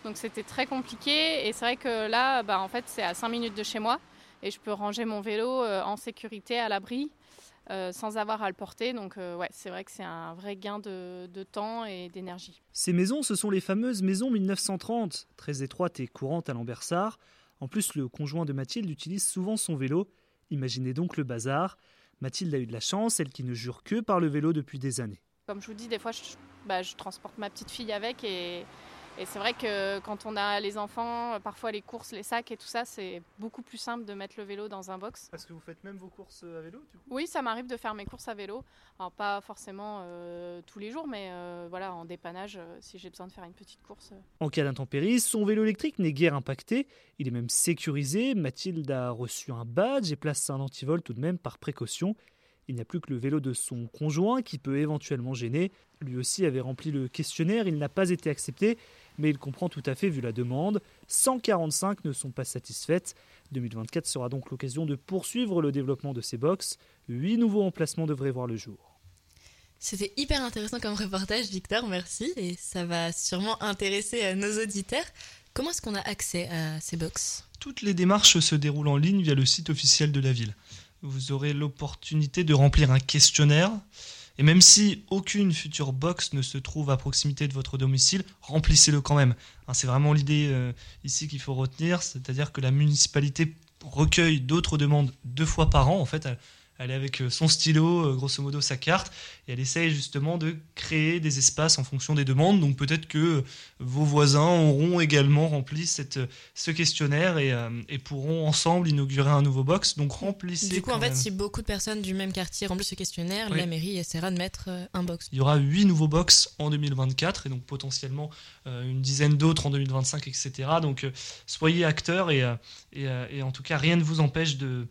Donc c'était très compliqué. Et c'est vrai que là, bah, en fait, c'est à cinq minutes de chez moi. Et je peux ranger mon vélo euh, en sécurité, à l'abri, euh, sans avoir à le porter. Donc euh, ouais, c'est vrai que c'est un vrai gain de, de temps et d'énergie. Ces maisons, ce sont les fameuses maisons mille neuf cent trente, très étroites et courantes à Lambersart. En plus, le conjoint de Mathilde utilise souvent son vélo. Imaginez donc le bazar. Mathilde a eu de la chance, elle qui ne jure que par le vélo depuis des années. Comme je vous dis, des fois, je, bah, je transporte ma petite fille avec et... Et c'est vrai que quand on a les enfants, parfois les courses, les sacs et tout ça, c'est beaucoup plus simple de mettre le vélo dans un box. Parce que vous faites même vos courses à vélo du coup ? Oui, ça m'arrive de faire mes courses à vélo. Alors pas forcément euh, tous les jours, mais euh, voilà, en dépannage, euh, si j'ai besoin de faire une petite course. Euh. En cas d'intempéries, son vélo électrique n'est guère impacté. Il est même sécurisé. Mathilde a reçu un badge et place un antivol tout de même par précaution. Il n'y a plus que le vélo de son conjoint qui peut éventuellement gêner. Lui aussi avait rempli le questionnaire, il n'a pas été accepté, mais il comprend tout à fait vu la demande. cent quarante-cinq ne sont pas satisfaites. deux mille vingt-quatre sera donc l'occasion de poursuivre le développement de ces box. Huit nouveaux emplacements devraient voir le jour. C'était hyper intéressant comme reportage, Victor, merci. Et ça va sûrement intéresser nos auditeurs. Comment est-ce qu'on a accès à ces box ? Toutes les démarches se déroulent en ligne via le site officiel de la ville. Vous aurez l'opportunité de remplir un questionnaire. Et même si aucune future box ne se trouve à proximité de votre domicile, remplissez-le quand même. Hein, c'est vraiment l'idée euh, ici qu'il faut retenir, c'est-à-dire que la municipalité recueille d'autres demandes deux fois par an. En fait, elle, elle est avec son stylo, euh, grosso modo sa carte, et elle essaye justement de créer des espaces en fonction des demandes. Donc peut-être que vos voisins auront également rempli cette, ce questionnaire et, euh, et pourront ensemble inaugurer un nouveau box. Donc remplissez. Du coup, en fait, même. si beaucoup de personnes du même quartier remplissent ce questionnaire, oui. La mairie essaiera de mettre euh, un box. Il y aura huit nouveaux box en deux mille vingt-quatre et donc potentiellement euh, une dizaine d'autres en deux mille vingt-cinq, et cetera. Donc euh, soyez acteurs et, euh, et, euh, et en tout cas, rien ne vous empêche de,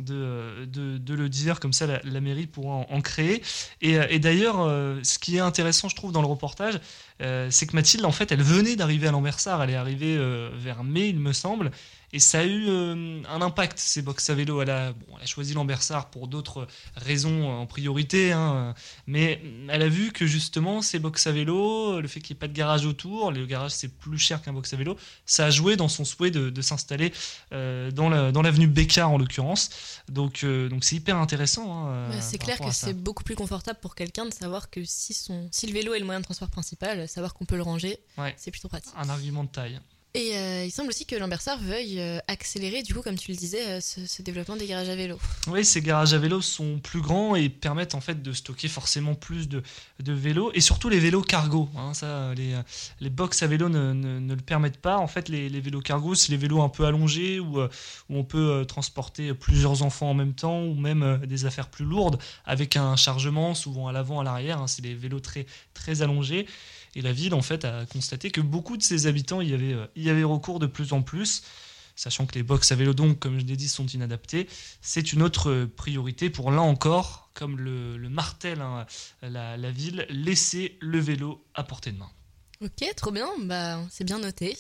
de, de, de le dire. Comme ça, la, la mairie pourra en, en créer. Et, et d'ailleurs, euh, ce qui est intéressant, je trouve, dans le reportage, euh, c'est que Mathilde, en fait, elle venait d'arriver à Lambersart. Elle est arrivée euh, vers mai, il me semble. Et ça a eu euh, un impact, ces box à vélo. Elle a, bon, elle a choisi Lambersart pour d'autres raisons en priorité, hein, mais elle a vu que justement, ces box à vélo, le fait qu'il n'y ait pas de garage autour, le garage c'est plus cher qu'un box à vélo, ça a joué dans son souhait de, de s'installer euh, dans, la, dans l'avenue Bécard en l'occurrence. Donc, euh, donc c'est hyper intéressant. Hein, bah, c'est clair que c'est beaucoup plus confortable pour quelqu'un de savoir que si, son, si le vélo est le moyen de transport principal, savoir qu'on peut le ranger, ouais, c'est plutôt pratique. Un argument de taille. Et euh, il semble aussi que Lambersart veuille euh, accélérer, du coup, comme tu le disais, euh, ce, ce développement des garages à vélo. Oui, ces garages à vélo sont plus grands et permettent en fait de stocker forcément plus de, de vélos et surtout les vélos cargo. Hein, ça, les, les box à vélo ne, ne, ne le permettent pas. En fait, les, les vélos cargo, c'est les vélos un peu allongés où, où on peut euh, transporter plusieurs enfants en même temps ou même euh, des affaires plus lourdes avec un chargement souvent à l'avant, à l'arrière. Hein, c'est des vélos très, très allongés. Et la ville, en fait, a constaté que beaucoup de ses habitants y avaient, euh, y avaient recours de plus en plus, sachant que les box à vélo, donc, comme je l'ai dit, sont inadaptés. C'est une autre priorité pour, là encore, comme le, le martèle hein, la, la ville, laisser le vélo à portée de main. Ok, trop bien, bah, c'est bien noté.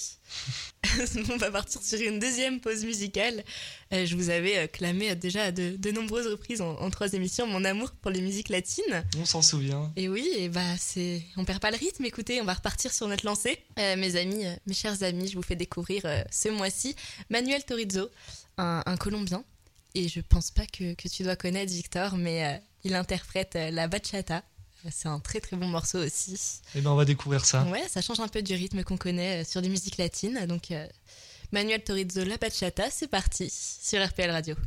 On va partir sur une deuxième pause musicale. Euh, je vous avais clamé déjà à de, de nombreuses reprises en, en trois émissions mon amour pour les musiques latines. On s'en souvient. Et oui, et bah, c'est... on perd pas le rythme, écoutez, on va repartir sur notre lancée. Euh, mes amis, euh, mes chers amis, je vous fais découvrir euh, ce mois-ci Manuel Turizo, un, un Colombien. Et je pense pas que, que tu dois connaître Victor, mais euh, il interprète euh, la bachata. C'est un très très bon morceau aussi. Et ben on va découvrir ça. Ouais, ça change un peu du rythme qu'on connaît sur des musiques latines. Donc euh, Manuel Turizo, la bachata, c'est parti sur R P L Radio.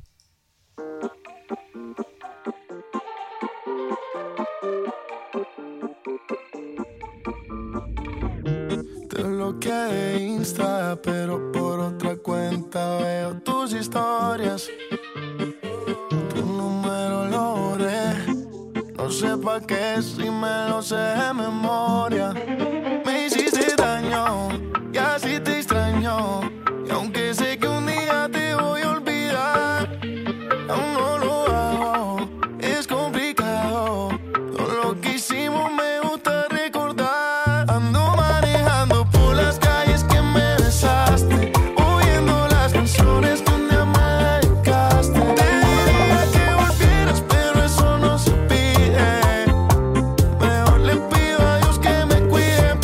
Te bloqueé de Insta, pero por otra cuenta veo tus historias. Tu número lo borré. No sé pa' qué si me lo sé de memoria. Me hiciste daño y así te extraño. Y aunque sé que un día te voy a olvidar, aún no lo hago, es complicado. Todo lo que hicimos me gusta recordar. Ando manejando por las calles que me besaste, oyendo las canciones que un día me dedicaste. Te diría que volvieras, pero eso no se pide. Mejor le pido a Dios que me cuide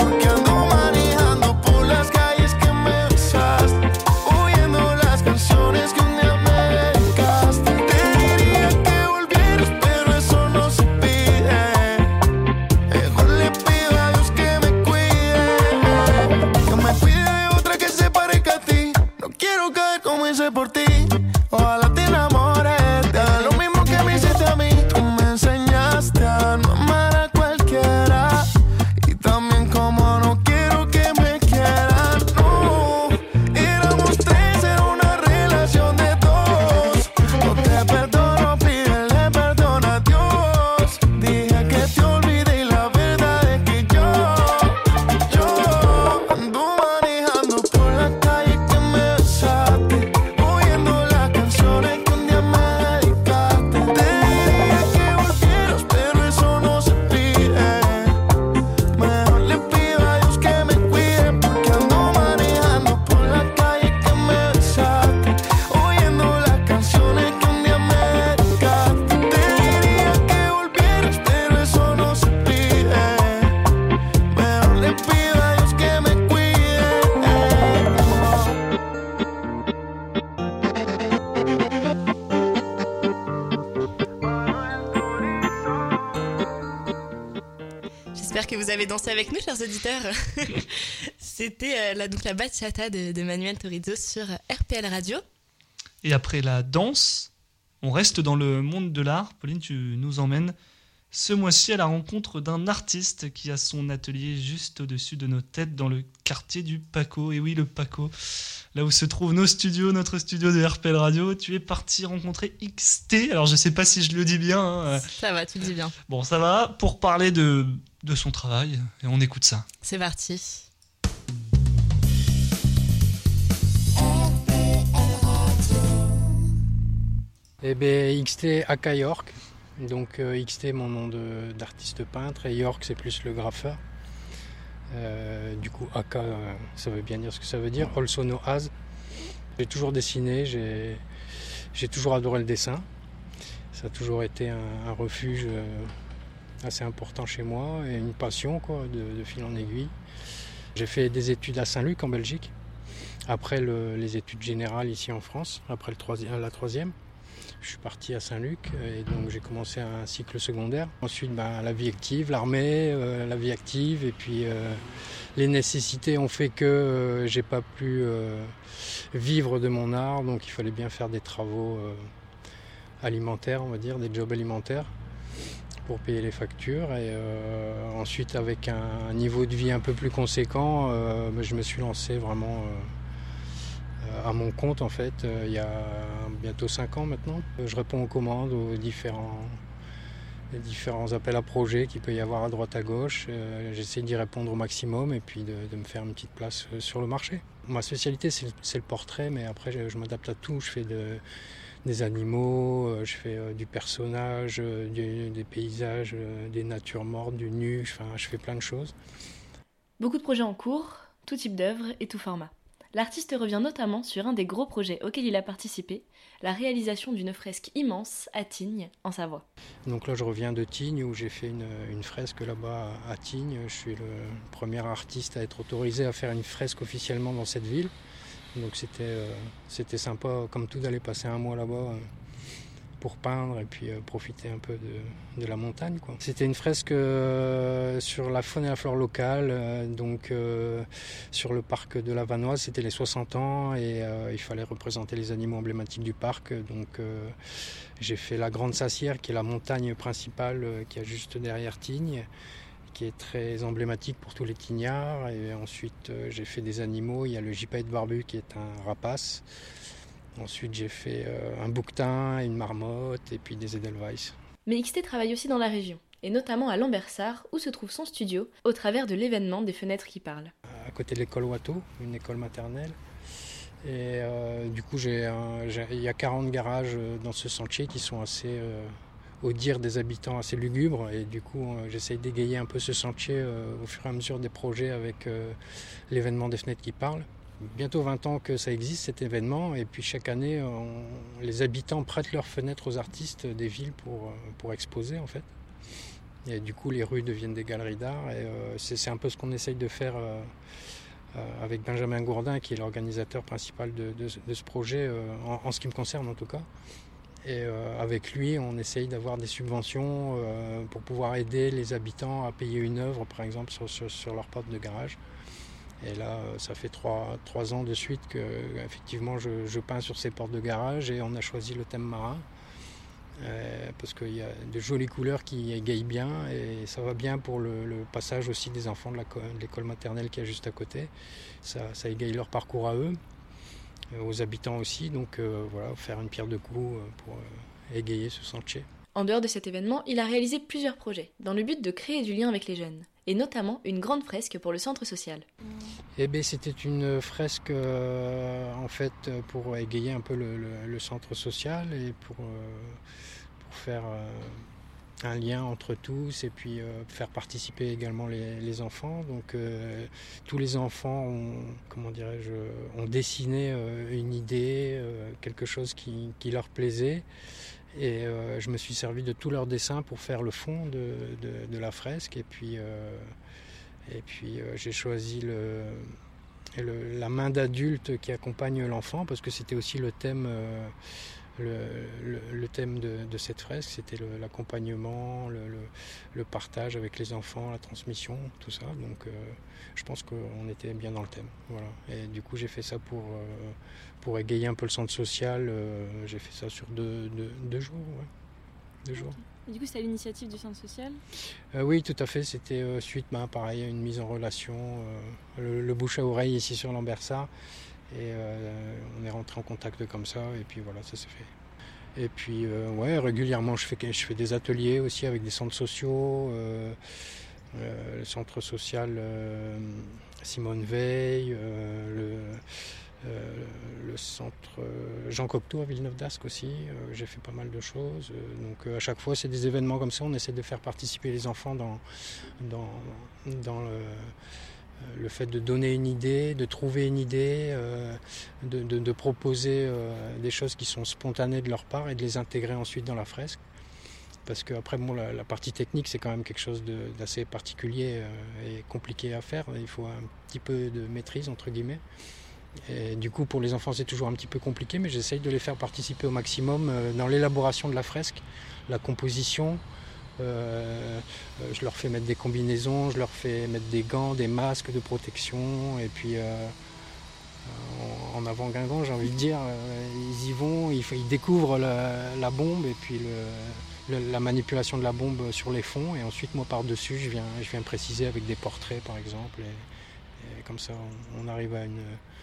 como hice por ti. Ojalá te enamores, te haga lo mismo que me hiciste a mí. Tú me enseñaste a no amar a cualquiera y también como no quiero que me quieran. No, éramos tres, era una relación de dos. No te perdono, pídele perdón a Dios. Dije que te olvidé y la verdad es que yo, yo ando manejando por la calle que me besaste, oyendo las canciones que un día me dedicaste. Te diría que volvieras, pero eso no se pide. Mejor le pido a Dios que me cuide, porque ando manejando por la calle que me besaste, oyendo las canciones que un día me dedicaste. Te diría que volvieras, pero eso no se pide. Mejor le pido a Dios que me cuide. J'espère que vous avez dansé avec nous, chers auditeurs. C'était euh, la, donc la bachata de, de Manuel Turizo sur R P L Radio. Et après la danse, on reste dans le monde de l'art. Pauline, tu nous emmènes ce mois-ci à la rencontre d'un artiste qui a son atelier juste au-dessus de nos têtes dans le quartier du Paco. Et oui, le Paco, là où se trouvent nos studios, notre studio de R P L Radio. Tu es parti rencontrer X T. Alors, je ne sais pas si je le dis bien. hein. Ça va, tu le dis bien. Bon, ça va, pour parler de, de son travail. Et on écoute ça. C'est parti. Eh bien, X T aka York. Donc euh, X T, mon nom de- d'artiste peintre, et York, c'est plus le graffeur. Euh, du coup, aka, euh, ça veut bien dire ce que ça veut dire. Also no as. J'ai toujours dessiné, j'ai j'ai toujours adoré le dessin. Ça a toujours été un, un refuge euh, assez important chez moi et une passion, quoi, de, de fil en aiguille. J'ai fait des études à Saint-Luc en Belgique, après le- les études générales ici en France, après le troisi- la troisième. Je suis parti à Saint-Luc et donc j'ai commencé un cycle secondaire. Ensuite, ben, la vie active, l'armée, euh, la vie active, et puis euh, les nécessités ont fait que euh, j'ai pas pu euh, vivre de mon art, donc il fallait bien faire des travaux euh, alimentaires, on va dire, des jobs alimentaires pour payer les factures. Et euh, ensuite, avec un, un niveau de vie un peu plus conséquent, euh, ben, je me suis lancé vraiment euh, à mon compte, en fait, euh, il y a bientôt cinq ans maintenant. Je réponds aux commandes, aux différents, les différents appels à projets qu'il peut y avoir à droite à gauche. Euh, J'essaie d'y répondre au maximum et puis de, de me faire une petite place euh, sur le marché. Ma spécialité, c'est le, c'est le portrait, mais après, je, je m'adapte à tout. Je fais de, des animaux, euh, je fais euh, du personnage, euh, du- des paysages, euh, des natures mortes, du nu, enfin, je fais plein de choses. Beaucoup de projets en cours, tout type d'œuvres et tout format. L'artiste revient notamment sur un des gros projets auxquels il a participé, la réalisation d'une fresque immense à Tignes, en Savoie. Donc là, je reviens de Tignes où j'ai fait une, une fresque là-bas à Tignes. Je suis le premier artiste à être autorisé à faire une fresque officiellement dans cette ville. Donc c'était euh, c'était sympa, comme tout, d'aller passer un mois là-bas euh, pour peindre et puis euh, profiter un peu de, de la montagne, quoi. C'était une fresque euh, sur la faune et la flore locale, euh, donc euh, sur le parc de la Vanoise. C'était les soixante ans et euh, il fallait représenter les animaux emblématiques du parc. Donc euh, j'ai fait la Grande Sassière, qui est la montagne principale euh, qui est juste derrière Tignes, qui est très emblématique pour tous les Tignards. Et ensuite euh, j'ai fait des animaux. Il y a le gypaète barbu qui est un rapace. Ensuite j'ai fait euh, un bouquetin, une marmotte et puis des edelweiss. Mais X T travaille aussi dans la région, et notamment à Lambersart, où se trouve son studio, au travers de l'événement des Fenêtres qui parlent. À côté de l'école Watteau, une école maternelle. Et euh, du coup, j'ai un- j'ai- il y a quarante garages euh, dans ce sentier qui sont assez, euh, au dire des habitants, assez lugubres. Et du coup, euh, j'essaye d'égayer un peu ce sentier euh, au fur et à mesure des projets avec euh, l'événement des Fenêtres qui parlent. Bientôt vingt ans que ça existe, cet événement, et puis chaque année, on- les habitants prêtent leurs fenêtres aux artistes des villes pour, euh, pour exposer, en fait. Et du coup, les rues deviennent des galeries d'art, et euh, c'est c'est un peu ce qu'on essaye de faire euh, euh, avec Benjamin Gourdin, qui est l'organisateur principal de, de ce- de ce projet, euh, en, en ce qui me concerne en tout cas. Et euh, avec lui, on essaye d'avoir des subventions euh, pour pouvoir aider les habitants à payer une œuvre, par exemple, sur, sur, sur leur porte de garage. Et là, ça fait trois, trois ans de suite que effectivement je, je peins sur ces portes de garage et on a choisi le thème marin. Euh, parce qu'il y a de jolies couleurs qui égayent bien et ça va bien pour le, le passage aussi des enfants de, la, de l'école maternelle qui est juste à côté. Ça, ça égaye leur parcours à eux, aux habitants aussi, donc euh, voilà, faire une pierre de coups pour euh, égayer ce sentier. En dehors de cet événement, il a réalisé plusieurs projets, dans le but de créer du lien avec les jeunes, et notamment une grande fresque pour le centre social. Eh bien, c'était une fresque euh, en fait pour égayer un peu le, le, le centre social et pour, euh, pour faire euh, un lien entre tous et puis euh, faire participer également les, les enfants. Donc euh, tous les enfants ont, comment dirais-je, ont dessiné euh, une idée, euh, quelque chose qui, qui leur plaisait. Et euh, je me suis servi de tous leurs dessins pour faire le fond de, de, de la fresque. Et puis, euh, et puis euh, j'ai choisi le, le, la main d'adulte qui accompagne l'enfant, parce que c'était aussi le thème, euh, le, le, le thème de, de cette fresque. C'était le, l'accompagnement, le, le, le partage avec les enfants, la transmission, tout ça. Donc euh, je pense qu'on était bien dans le thème. Voilà. Et du coup j'ai fait ça pour... Euh, pour égayer un peu le centre social, euh, j'ai fait ça sur deux, deux, deux jours. Ouais. Deux jours. Et du coup, c'était à l'initiative du centre social ? euh, Oui, tout à fait. C'était euh, suite, ben, pareil, à une mise en relation, euh, le, le bouche à oreille ici sur Lambersart. Et euh, on est rentré en contact comme ça, et puis voilà, ça s'est fait. Et puis, euh, ouais, régulièrement, je fais, je fais des ateliers aussi avec des centres sociaux. Euh, euh, le centre social euh, Simone Veil, euh, le... Euh, le centre euh, Jean Cocteau à Villeneuve d'Ascq aussi, euh, j'ai fait pas mal de choses. Euh, donc euh, à chaque fois, c'est des événements comme ça, on essaie de faire participer les enfants dans, dans, dans le, le fait de donner une idée, de trouver une idée, euh, de, de, de proposer euh, des choses qui sont spontanées de leur part et de les intégrer ensuite dans la fresque. Parce qu'après, bon, la, la partie technique, c'est quand même quelque chose de, d'assez particulier euh, et compliqué à faire. Il faut un petit peu de maîtrise, entre guillemets. Et du coup, pour les enfants, c'est toujours un petit peu compliqué, mais j'essaye de les faire participer au maximum euh, dans l'élaboration de la fresque, la composition. Euh, je leur fais mettre des combinaisons, je leur fais mettre des gants, des masques de protection, et puis euh, en, en avant Guingamp, j'ai envie de dire, euh, ils y vont, ils, ils découvrent la, la bombe et puis le, le, la manipulation de la bombe sur les fonds, et ensuite moi par-dessus, je viens, je viens préciser avec des portraits par exemple, et, et comme ça on, on arrive à une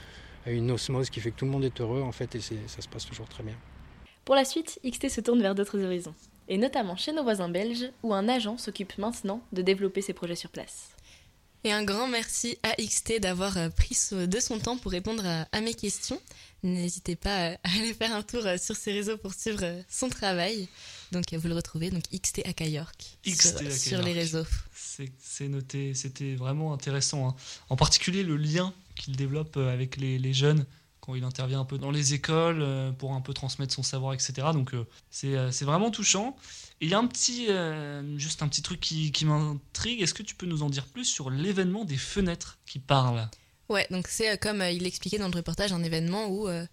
une osmose qui fait que tout le monde est heureux en fait, et c'est, ça se passe toujours très bien. Pour la suite, X T se tourne vers d'autres horizons, et notamment chez nos voisins belges, où un agent s'occupe maintenant de développer ses projets sur place. Et un grand merci à X T d'avoir pris de son temps pour répondre à, à mes questions. N'hésitez pas à aller faire un tour sur ses réseaux pour suivre son travail. Donc vous le retrouvez, donc X T à Cayork, X T sur, à sur les réseaux. C'est, c'est noté, c'était vraiment intéressant. Hein. En particulier le lien qu'il développe avec les, les jeunes quand il intervient un peu dans les écoles pour un peu transmettre son savoir, et cetera. Donc c'est, c'est vraiment touchant. Et il y a un petit, euh, juste un petit truc qui, qui m'intrigue. Est-ce que tu peux nous en dire plus sur l'événement des fenêtres qui parle ? Ouais, donc c'est comme il l'expliquait dans le reportage, un événement où euh,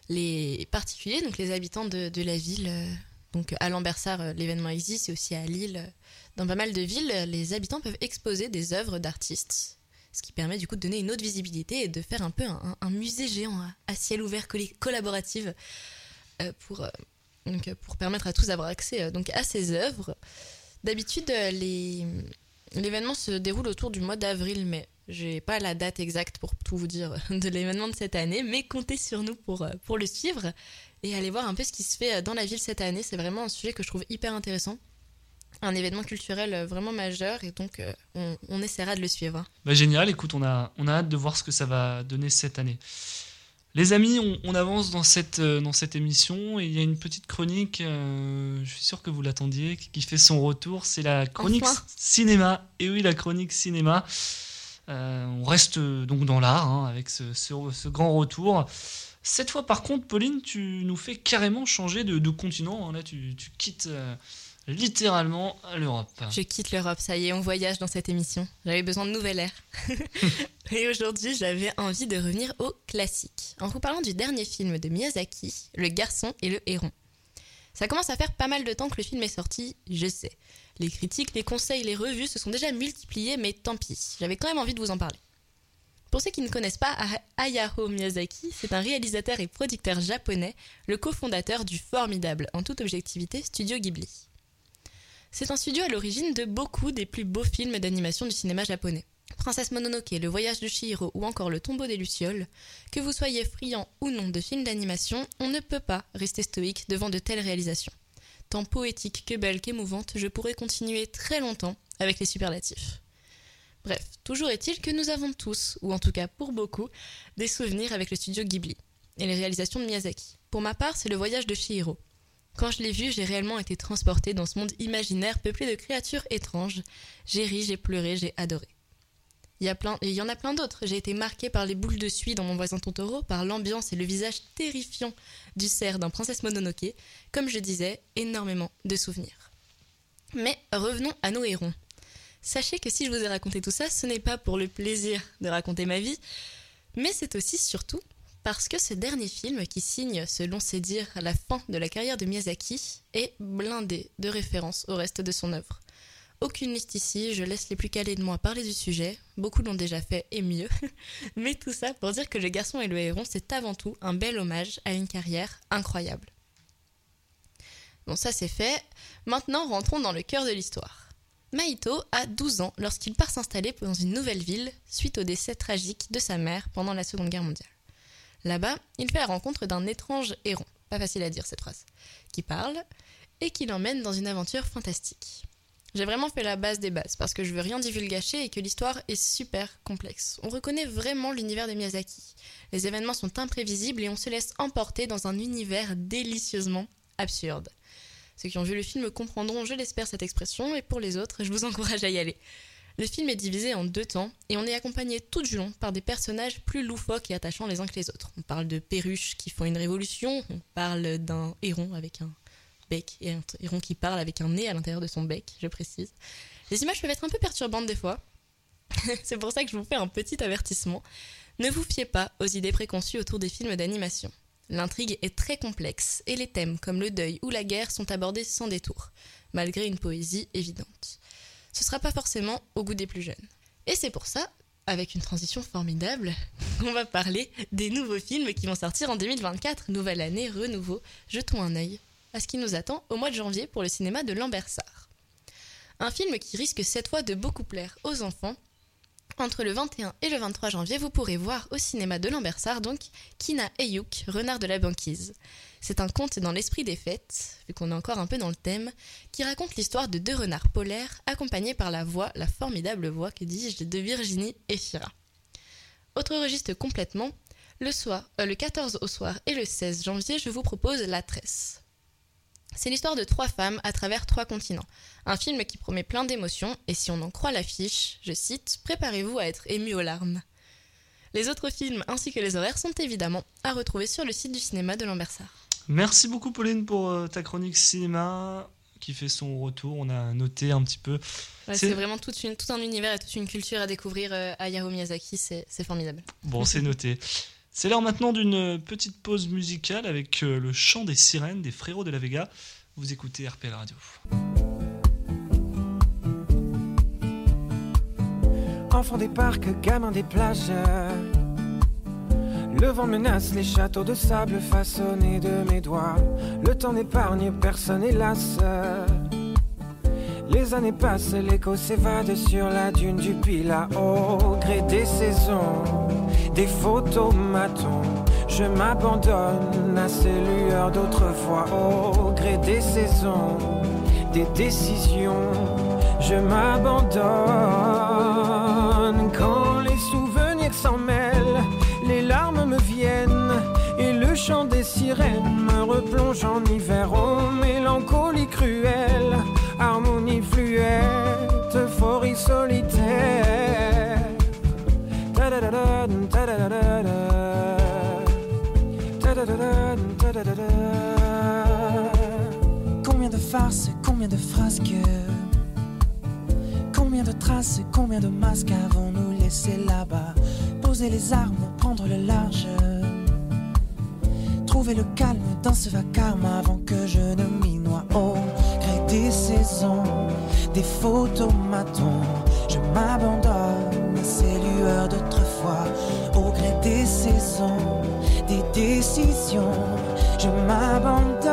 les particuliers, donc les habitants de, de la ville, euh, donc à Lambersart, euh, l'événement existe, et aussi à Lille, euh, dans pas mal de villes, les habitants peuvent exposer des œuvres d'artistes, ce qui permet du coup de donner une autre visibilité et de faire un peu un, un musée géant à, à ciel ouvert collaboratif euh, pour, euh, donc, pour permettre à tous d'avoir accès euh, donc, à ces œuvres. D'habitude, euh, les, l'événement se déroule autour du mois d'avril, mais j'ai pas la date exacte pour tout vous dire de l'événement de cette année, mais comptez sur nous pour, pour le suivre et aller voir un peu ce qui se fait dans la ville cette année. C'est vraiment un sujet que je trouve hyper intéressant. Un événement culturel vraiment majeur, et donc euh, on, on essaiera de le suivre. Bah génial, écoute, on a, on a hâte de voir ce que ça va donner cette année. Les amis, on, on avance dans cette, dans cette émission, et il y a une petite chronique, euh, je suis sûr que vous l'attendiez, qui fait son retour, c'est la chronique enfin. cinéma. Et oui, la chronique cinéma. Euh, on reste donc dans l'art, hein, avec ce, ce, ce grand retour. Cette fois, par contre, Pauline, tu nous fais carrément changer de, de continent. Hein. Là, tu, tu quittes... Euh, littéralement l'Europe. Je quitte l'Europe, ça y est, on voyage dans cette émission. J'avais besoin de nouvelle air. Et aujourd'hui, j'avais envie de revenir au classique, en vous parlant du dernier film de Miyazaki, Le Garçon et le Héron. Ça commence à faire pas mal de temps que le film est sorti, je sais. Les critiques, les conseils, les revues se sont déjà multipliés, mais tant pis, j'avais quand même envie de vous en parler. Pour ceux qui ne connaissent pas Hayao Miyazaki, c'est un réalisateur et producteur japonais, le cofondateur du formidable, en toute objectivité, Studio Ghibli. C'est un studio à l'origine de beaucoup des plus beaux films d'animation du cinéma japonais. Princesse Mononoke, Le Voyage de Chihiro ou encore Le Tombeau des Lucioles, que vous soyez friand ou non de films d'animation, on ne peut pas rester stoïque devant de telles réalisations. Tant poétiques que belles qu'émouvantes, je pourrais continuer très longtemps avec les superlatifs. Bref, toujours est-il que nous avons tous, ou en tout cas pour beaucoup, des souvenirs avec le studio Ghibli et les réalisations de Miyazaki. Pour ma part, c'est Le Voyage de Chihiro. Quand je l'ai vu, j'ai réellement été transportée dans ce monde imaginaire peuplé de créatures étranges. J'ai ri, j'ai pleuré, j'ai adoré. Il y, a plein, il y en a plein d'autres. J'ai été marquée par les boules de suie dans Mon voisin Totoro, par l'ambiance et le visage terrifiant du cerf dans Princesse Mononoke. Comme je disais, énormément de souvenirs. Mais revenons à nos hérons. Sachez que si je vous ai raconté tout ça, ce n'est pas pour le plaisir de raconter ma vie, mais c'est aussi surtout parce que ce dernier film, qui signe, selon ses dires, la fin de la carrière de Miyazaki, est blindé de références au reste de son œuvre. Aucune liste ici, je laisse les plus calés de moi parler du sujet, beaucoup l'ont déjà fait et mieux, mais tout ça pour dire que Le Garçon et le Héron, c'est avant tout un bel hommage à une carrière incroyable. Bon, ça c'est fait, maintenant rentrons dans le cœur de l'histoire. Mahito a douze ans lorsqu'il part s'installer dans une nouvelle ville suite au décès tragique de sa mère pendant la Seconde Guerre mondiale. Là-bas, il fait la rencontre d'un étrange héron, pas facile à dire cette phrase, qui parle et qui l'emmène dans une aventure fantastique. J'ai vraiment fait la base des bases parce que je veux rien divulgacher et que l'histoire est super complexe. On reconnaît vraiment l'univers de Miyazaki. Les événements sont imprévisibles et on se laisse emporter dans un univers délicieusement absurde. Ceux qui ont vu le film comprendront, je l'espère, cette expression, et pour les autres, je vous encourage à y aller. Le film est divisé en deux temps, et on est accompagné tout du long par des personnages plus loufoques et attachants les uns que les autres. On parle de perruches qui font une révolution, on parle d'un héron avec un bec, et un héron qui parle avec un nez à l'intérieur de son bec, je précise. Les images peuvent être un peu perturbantes des fois, c'est pour ça que je vous fais un petit avertissement. Ne vous fiez pas aux idées préconçues autour des films d'animation. L'intrigue est très complexe et les thèmes comme le deuil ou la guerre sont abordés sans détour, malgré une poésie évidente. Ce ne sera pas forcément au goût des plus jeunes. Et c'est pour ça, avec une transition formidable, qu'on va parler des nouveaux films qui vont sortir en deux mille vingt-quatre, nouvelle année, renouveau. Jetons un œil à ce qui nous attend au mois de janvier pour le cinéma de Lambersart. Un film qui risque cette fois de beaucoup plaire aux enfants. Entre le vingt et un et le vingt-trois janvier, vous pourrez voir au cinéma de Lambersart, donc, Kina et Youk, Renard de la banquise. C'est un conte dans l'esprit des fêtes, vu qu'on est encore un peu dans le thème, qui raconte l'histoire de deux renards polaires, accompagnés par la voix, la formidable voix, que dis-je, de Virginie Efira. Autre registre complètement, le, soir, euh, le quatorze au soir et le seize janvier, je vous propose La Tresse. C'est l'histoire de trois femmes à travers trois continents. Un film qui promet plein d'émotions, et si on en croit l'affiche, je cite, « Préparez-vous à être ému aux larmes ». Les autres films ainsi que les horaires sont évidemment à retrouver sur le site du cinéma de Lambersart. Merci beaucoup Pauline pour euh, ta chronique cinéma qui fait son retour. On a noté un petit peu. Ouais, c'est... c'est vraiment toute une, tout un univers et toute une culture à découvrir euh, à Hayao Miyazaki, c'est, c'est formidable. Bon, c'est noté. C'est l'heure maintenant d'une petite pause musicale avec euh, le chant des sirènes des Frérots de la Vega. Vous écoutez R P L Radio. Enfant des parcs, gamin des plages, le vent menace les châteaux de sable façonnés de mes doigts. Le temps n'épargne personne hélas. Les années passent, l'écho s'évade sur la dune du Pilat. Au gré des saisons, des photomatons, je m'abandonne à ces lueurs d'autrefois. Au gré des saisons, des décisions, je m'abandonne. Quand les souvenirs s'en mêlent, les larmes me viennent et le chant des sirènes me replonge en hiver. Oh, mélancolie cruelle, harmonie fluette, euphorie solitaire. Ta-da-da-da, ta-da-da-da-da. Ta-da-da-da, ta-da-da-da. Combien de farces, combien de frasques, combien de traces, combien de masques avons-nous laissé là-bas? Poser les armes, prendre le large, trouver le calme dans ce vacarme avant que je ne m'y noie. Au gré des saisons, des photomatons, je m'abandonne à ces lueurs d'autrefois. Au gré des saisons, des décisions, je m'abandonne.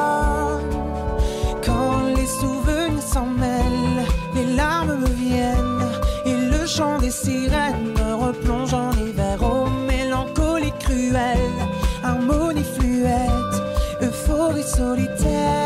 Quand les souvenirs s'en mêlent, les larmes me viennent et le chant des sirènes me replonge en hiver. Oh, mélancolie cruelle, harmonie fluette, euphorie solitaire.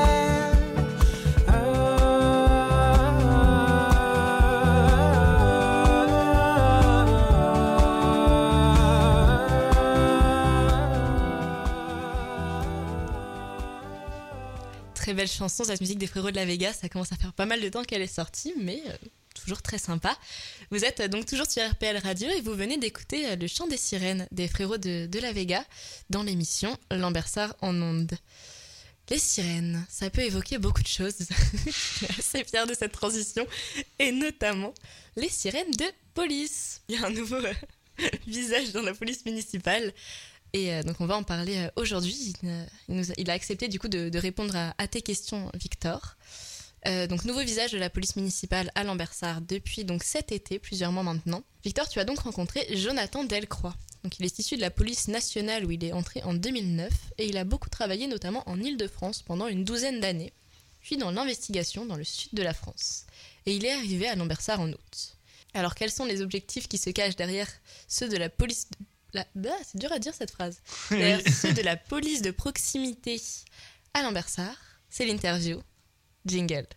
Très belle chanson, cette musique des Frérots de la Vega. Ça commence à faire pas mal de temps qu'elle est sortie, mais euh, toujours très sympa. Vous êtes euh, donc toujours sur R P L Radio et vous venez d'écouter euh, le chant des sirènes des Frérots de, de la Vega dans l'émission Lambersart en ondes. Les sirènes, ça peut évoquer beaucoup de choses. Je suis assez fière de cette transition, et notamment les sirènes de police. Il y a un nouveau euh, visage dans la police municipale. Et euh, donc on va en parler euh, aujourd'hui. Il, euh, il, nous a, il a accepté du coup de, de répondre à, à tes questions, Victor. Euh, donc nouveau visage de la police municipale à Lambersart depuis donc cet été, plusieurs mois maintenant. Victor, tu as donc rencontré Jonathan Delcroix. Donc il est issu de la police nationale où il est entré en deux mille neuf et il a beaucoup travaillé notamment en Île-de-France pendant une douzaine d'années, puis dans l'investigation dans le sud de la France. Et il est arrivé à Lambersart en août. Alors quels sont les objectifs qui se cachent derrière ceux de la police... La... Bah, c'est dur à dire cette phrase. Derrière ceux de la police de proximité à Lambersart, c'est l'interview. Jingle.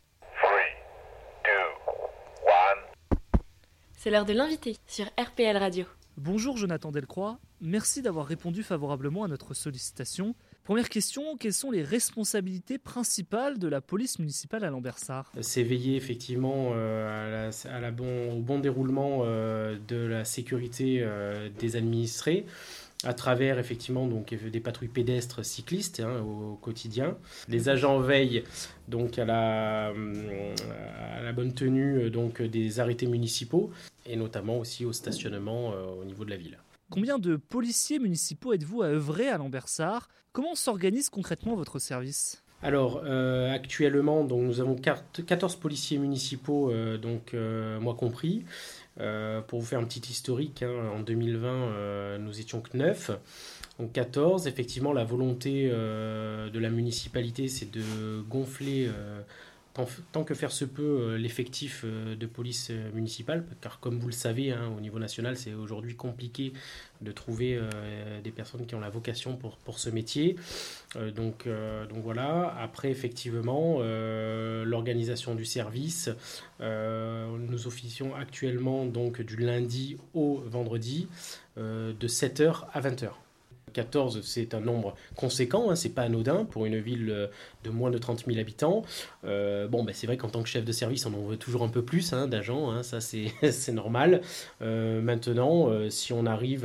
C'est l'heure de l'invité sur R P L Radio. Bonjour Jonathan Delcroix, merci d'avoir répondu favorablement à notre sollicitation. Première question, quelles sont les responsabilités principales de la police municipale à Lambersart ? C'est veiller effectivement euh, à la, à la bon, au bon déroulement euh, de la sécurité euh, des administrés à travers effectivement donc, des patrouilles pédestres cyclistes hein, au quotidien. Les agents veillent donc, à, la, à la bonne tenue donc, des arrêtés municipaux et notamment aussi au stationnement euh, au niveau de la ville. Combien de policiers municipaux êtes-vous à œuvrer à Lambersart ? Comment s'organise concrètement votre service ? Alors euh, actuellement donc, nous avons quatorze policiers municipaux, euh, donc, euh, moi compris. Euh, pour vous faire un petit historique, hein, en deux mille vingt, euh, nous étions que neuf, donc quatorze. Effectivement, la volonté euh, de la municipalité, c'est de gonfler euh, tant, tant que faire se peut euh, l'effectif euh, de police euh, municipale, car comme vous le savez, hein, au niveau national, c'est aujourd'hui compliqué de trouver euh, des personnes qui ont la vocation pour, pour ce métier. Euh, donc, euh, donc voilà. Après, effectivement, euh, l'organisation du service, euh, nous officions actuellement donc, du lundi au vendredi euh, de sept heures à vingt heures. quatorze, c'est un nombre conséquent, hein, c'est pas anodin pour une ville de moins de trente mille habitants. Euh, bon, ben, c'est vrai qu'en tant que chef de service, on en veut toujours un peu plus hein, d'agents, hein, ça c'est, c'est normal. Euh, maintenant, euh, si on arrive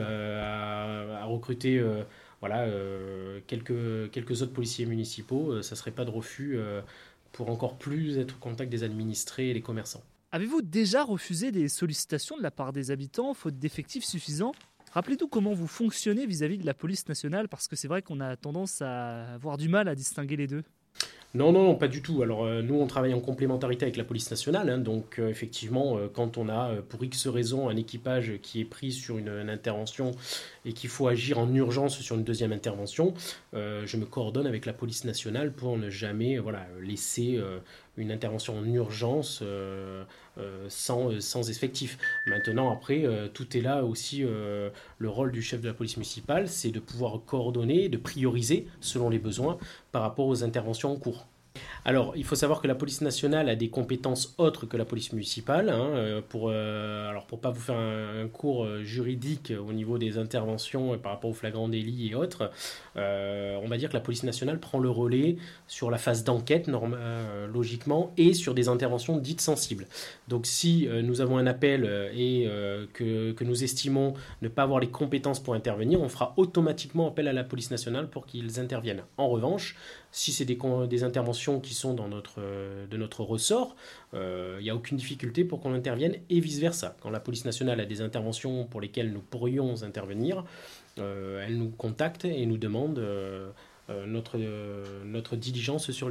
à, à recruter euh, voilà, euh, quelques, quelques autres policiers municipaux, euh, ça serait pas de refus euh, pour encore plus être au contact des administrés et des commerçants. Avez-vous déjà refusé des sollicitations de la part des habitants, faute d'effectifs suffisants ? Rappelez-nous comment vous fonctionnez vis-à-vis de la police nationale, parce que c'est vrai qu'on a tendance à avoir du mal à distinguer les deux. Non, non, non, pas du tout. Alors, euh, nous, on travaille en complémentarité avec la police nationale. Hein, donc, euh, effectivement, euh, quand on a, euh, pour X raisons, un équipage qui est pris sur une, une intervention et qu'il faut agir en urgence sur une deuxième intervention, euh, je me coordonne avec la police nationale pour ne jamais euh, voilà, laisser euh, une intervention en urgence euh, euh, sans, euh, sans effectif. Maintenant, après, euh, tout est là aussi. Euh, le rôle du chef de la police municipale, c'est de pouvoir coordonner, de prioriser selon les besoins par rapport aux interventions en cours. Alors, il faut savoir que la police nationale a des compétences autres que la police municipale. Hein, pour, euh, alors, pour ne pas vous faire un, un cours juridique au niveau des interventions par rapport aux flagrants délits et autres, euh, on va dire que la police nationale prend le relais sur la phase d'enquête, norma- euh, logiquement, et sur des interventions dites sensibles. Donc, si euh, nous avons un appel et euh, que, que nous estimons ne pas avoir les compétences pour intervenir, on fera automatiquement appel à la police nationale pour qu'ils interviennent. En revanche, si c'est des, des interventions qui sont dans notre, de notre ressort, il euh, n'y a aucune difficulté pour qu'on intervienne et vice-versa. Quand la police nationale a des interventions pour lesquelles nous pourrions intervenir, euh, elle nous contacte et nous demande euh, euh, notre, euh, notre diligence sur les lieux.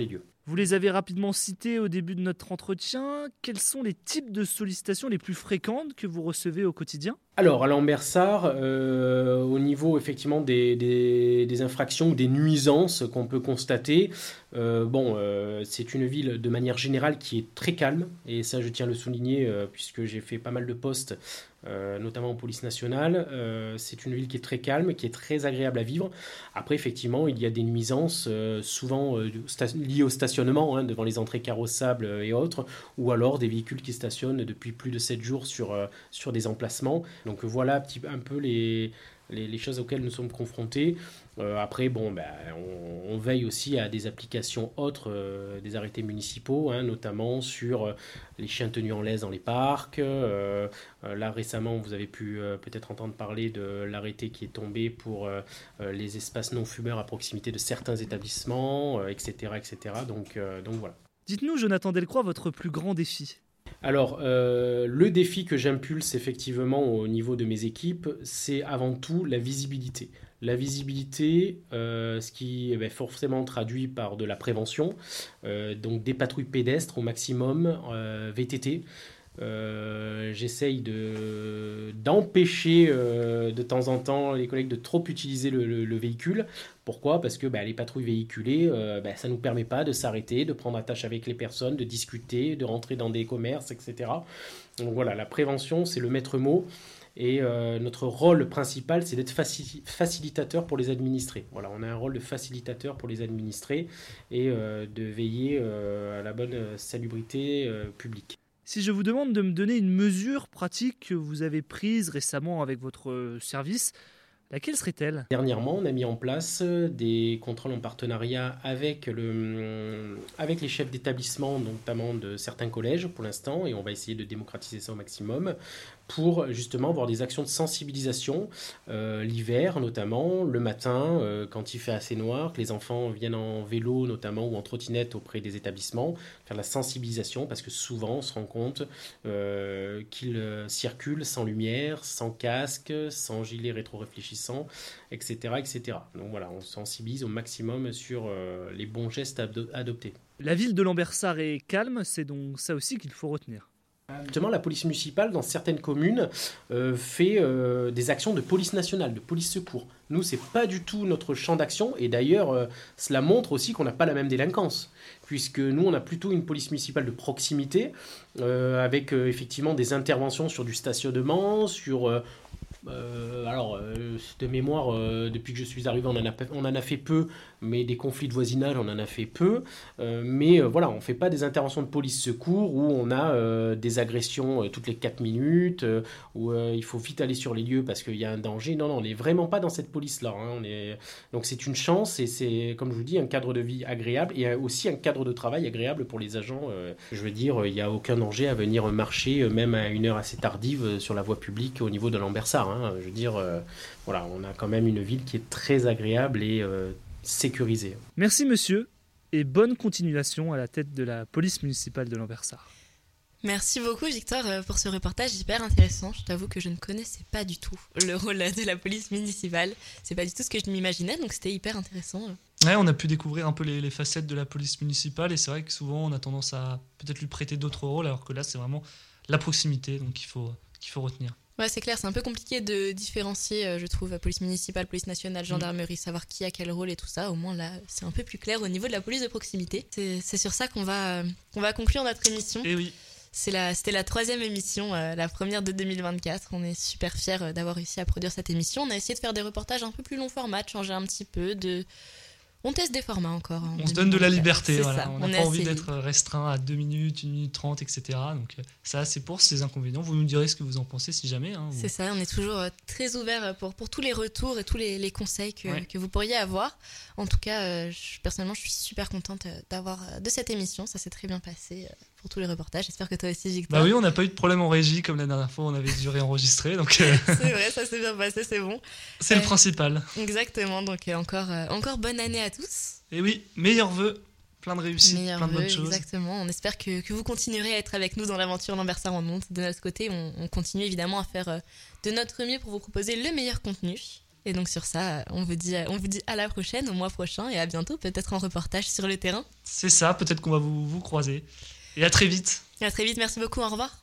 Vous les avez rapidement cités au début de notre entretien. Quels sont les types de sollicitations les plus fréquentes que vous recevez au quotidien ? Alors, à Lambersart, euh, au niveau effectivement des, des, des infractions ou des nuisances qu'on peut constater, euh, bon, euh, c'est une ville de manière générale qui est très calme, et ça je tiens à le souligner euh, puisque j'ai fait pas mal de postes, euh, notamment en police nationale. Euh, c'est une ville qui est très calme, qui est très agréable à vivre. Après, effectivement, il y a des nuisances euh, souvent euh, sta- liées au stationnement, hein, devant les entrées carrossables et autres, ou alors des véhicules qui stationnent depuis plus de sept jours sur, euh, sur des emplacements. Donc voilà un peu les, les, les choses auxquelles nous sommes confrontés. Euh, après, bon, ben, on, on veille aussi à des applications autres euh, des arrêtés municipaux, hein, notamment sur euh, les chiens tenus en laisse dans les parcs. Euh, euh, là, récemment, vous avez pu euh, peut-être entendre parler de l'arrêté qui est tombé pour euh, euh, les espaces non-fumeurs à proximité de certains établissements, euh, et cetera, et cetera. Donc, euh, donc voilà. Dites-nous, Jonathan Delcroix, votre plus grand défi ? Alors, euh, le défi que j'impulse effectivement au niveau de mes équipes, c'est avant tout la visibilité. La visibilité, euh, ce qui est forcément traduit par de la prévention, euh, donc des patrouilles pédestres au maximum, euh, V T T. Euh, j'essaye de, d'empêcher euh, de temps en temps les collègues de trop utiliser le, le, le véhicule. Pourquoi ? Parce que bah, les patrouilles véhiculées, euh, bah, ça ne nous permet pas de s'arrêter, de prendre attache avec les personnes, de discuter, de rentrer dans des commerces, et cetera. Donc voilà, la prévention, c'est le maître mot. Et euh, notre rôle principal, c'est d'être faci- facilitateur pour les administrés. Voilà, on a un rôle de facilitateur pour les administrés et euh, de veiller euh, à la bonne salubrité euh, publique. Si je vous demande de me donner une mesure pratique que vous avez prise récemment avec votre service, laquelle serait-elle ? Dernièrement, on a mis en place des contrôles en partenariat avec, le, avec les chefs d'établissement, notamment de certains collèges pour l'instant, et on va essayer de démocratiser ça au maximum, pour justement avoir des actions de sensibilisation, euh, l'hiver notamment, le matin, euh, quand il fait assez noir, que les enfants viennent en vélo notamment ou en trottinette auprès des établissements, faire la sensibilisation, parce que souvent on se rend compte euh, qu'ils circulent sans lumière, sans casque, sans gilet rétro-réfléchissant, et cetera, et cetera. Donc voilà, on sensibilise au maximum sur euh, les bons gestes à ado- adopter. La ville de Lambersart est calme, c'est donc ça aussi qu'il faut retenir. Justement, la police municipale, dans certaines communes, euh, fait euh, des actions de police nationale, de police secours. Nous, c'est pas du tout notre champ d'action, et d'ailleurs, euh, cela montre aussi qu'on n'a pas la même délinquance, puisque nous, on a plutôt une police municipale de proximité, euh, avec euh, effectivement des interventions sur du stationnement, sur... Euh, Euh, alors, euh, de mémoire, euh, depuis que je suis arrivé, on en, a, on en a fait peu, mais des conflits de voisinage, on en a fait peu. Euh, mais euh, voilà, on ne fait pas des interventions de police-secours où on a euh, des agressions euh, toutes les quatre minutes, euh, où euh, il faut vite aller sur les lieux parce qu'il y a un danger. Non, non, on n'est vraiment pas dans cette police-là. Hein. On est... Donc c'est une chance et c'est, comme je vous dis, un cadre de vie agréable et aussi un cadre de travail agréable pour les agents. Euh, je veux dire, il n'y a aucun danger à venir marcher, euh, même à une heure assez tardive, euh, sur la voie publique au niveau de Lambersart. Hein. Je veux dire, euh, voilà, on a quand même une ville qui est très agréable et euh, sécurisée. Merci monsieur, et bonne continuation à la tête de la police municipale de Lambersart. Merci beaucoup Victor pour ce reportage hyper intéressant. Je t'avoue que je ne connaissais pas du tout le rôle de la police municipale. C'est pas du tout ce que je m'imaginais, donc c'était hyper intéressant. Ouais, on a pu découvrir un peu les, les facettes de la police municipale et c'est vrai que souvent on a tendance à peut-être lui prêter d'autres rôles alors que là c'est vraiment la proximité donc qu'il faut, qu'il faut retenir. Ouais, c'est clair, c'est un peu compliqué de différencier, je trouve, police municipale, police nationale, gendarmerie, mmh. savoir qui a quel rôle et tout ça. Au moins là, c'est un peu plus clair au niveau de la police de proximité. C'est, c'est sur ça qu'on va, qu'on va conclure notre émission. Et oui. C'est la, c'était la troisième émission, euh, la première de deux mille vingt-quatre. On est super fiers d'avoir réussi à produire cette émission. On a essayé de faire des reportages un peu plus long format, de changer un petit peu, de... On teste des formats encore. Hein, on se donne de la liberté, voilà. Ça, on n'a pas envie d'être restreint à deux minutes, une minute trente, et cetera. Donc ça, c'est pour ces inconvénients. Vous nous direz ce que vous en pensez si jamais. Hein, vous... C'est ça, on est toujours très ouvert pour, pour tous les retours et tous les, les conseils que, ouais. que vous pourriez avoir. En tout cas, euh, je, personnellement, je suis super contente d'avoir de cette émission. Ça s'est très bien passé pour tous les reportages. J'espère que toi aussi, Victor. Bah oui, on n'a pas eu de problème en régie comme la dernière fois, on avait dû réenregistrer. Donc euh... c'est vrai, ça s'est bien passé, c'est bon. C'est euh, le principal. Exactement, donc euh, encore, euh, encore bonne année à tous. Et oui, meilleurs vœux, plein de réussites, meilleurs plein de vœux, bonnes choses. Exactement, on espère que, que vous continuerez à être avec nous dans l'aventure Lambersart en ondes. De notre côté, on, on continue évidemment à faire euh, de notre mieux pour vous proposer le meilleur contenu. Et donc sur ça, on vous dit, on vous dit à la prochaine, au mois prochain, et à bientôt, peut-être en reportage sur le terrain. C'est ça, peut-être qu'on va vous, vous croiser. Et à très vite. Et à très vite, merci beaucoup, au revoir.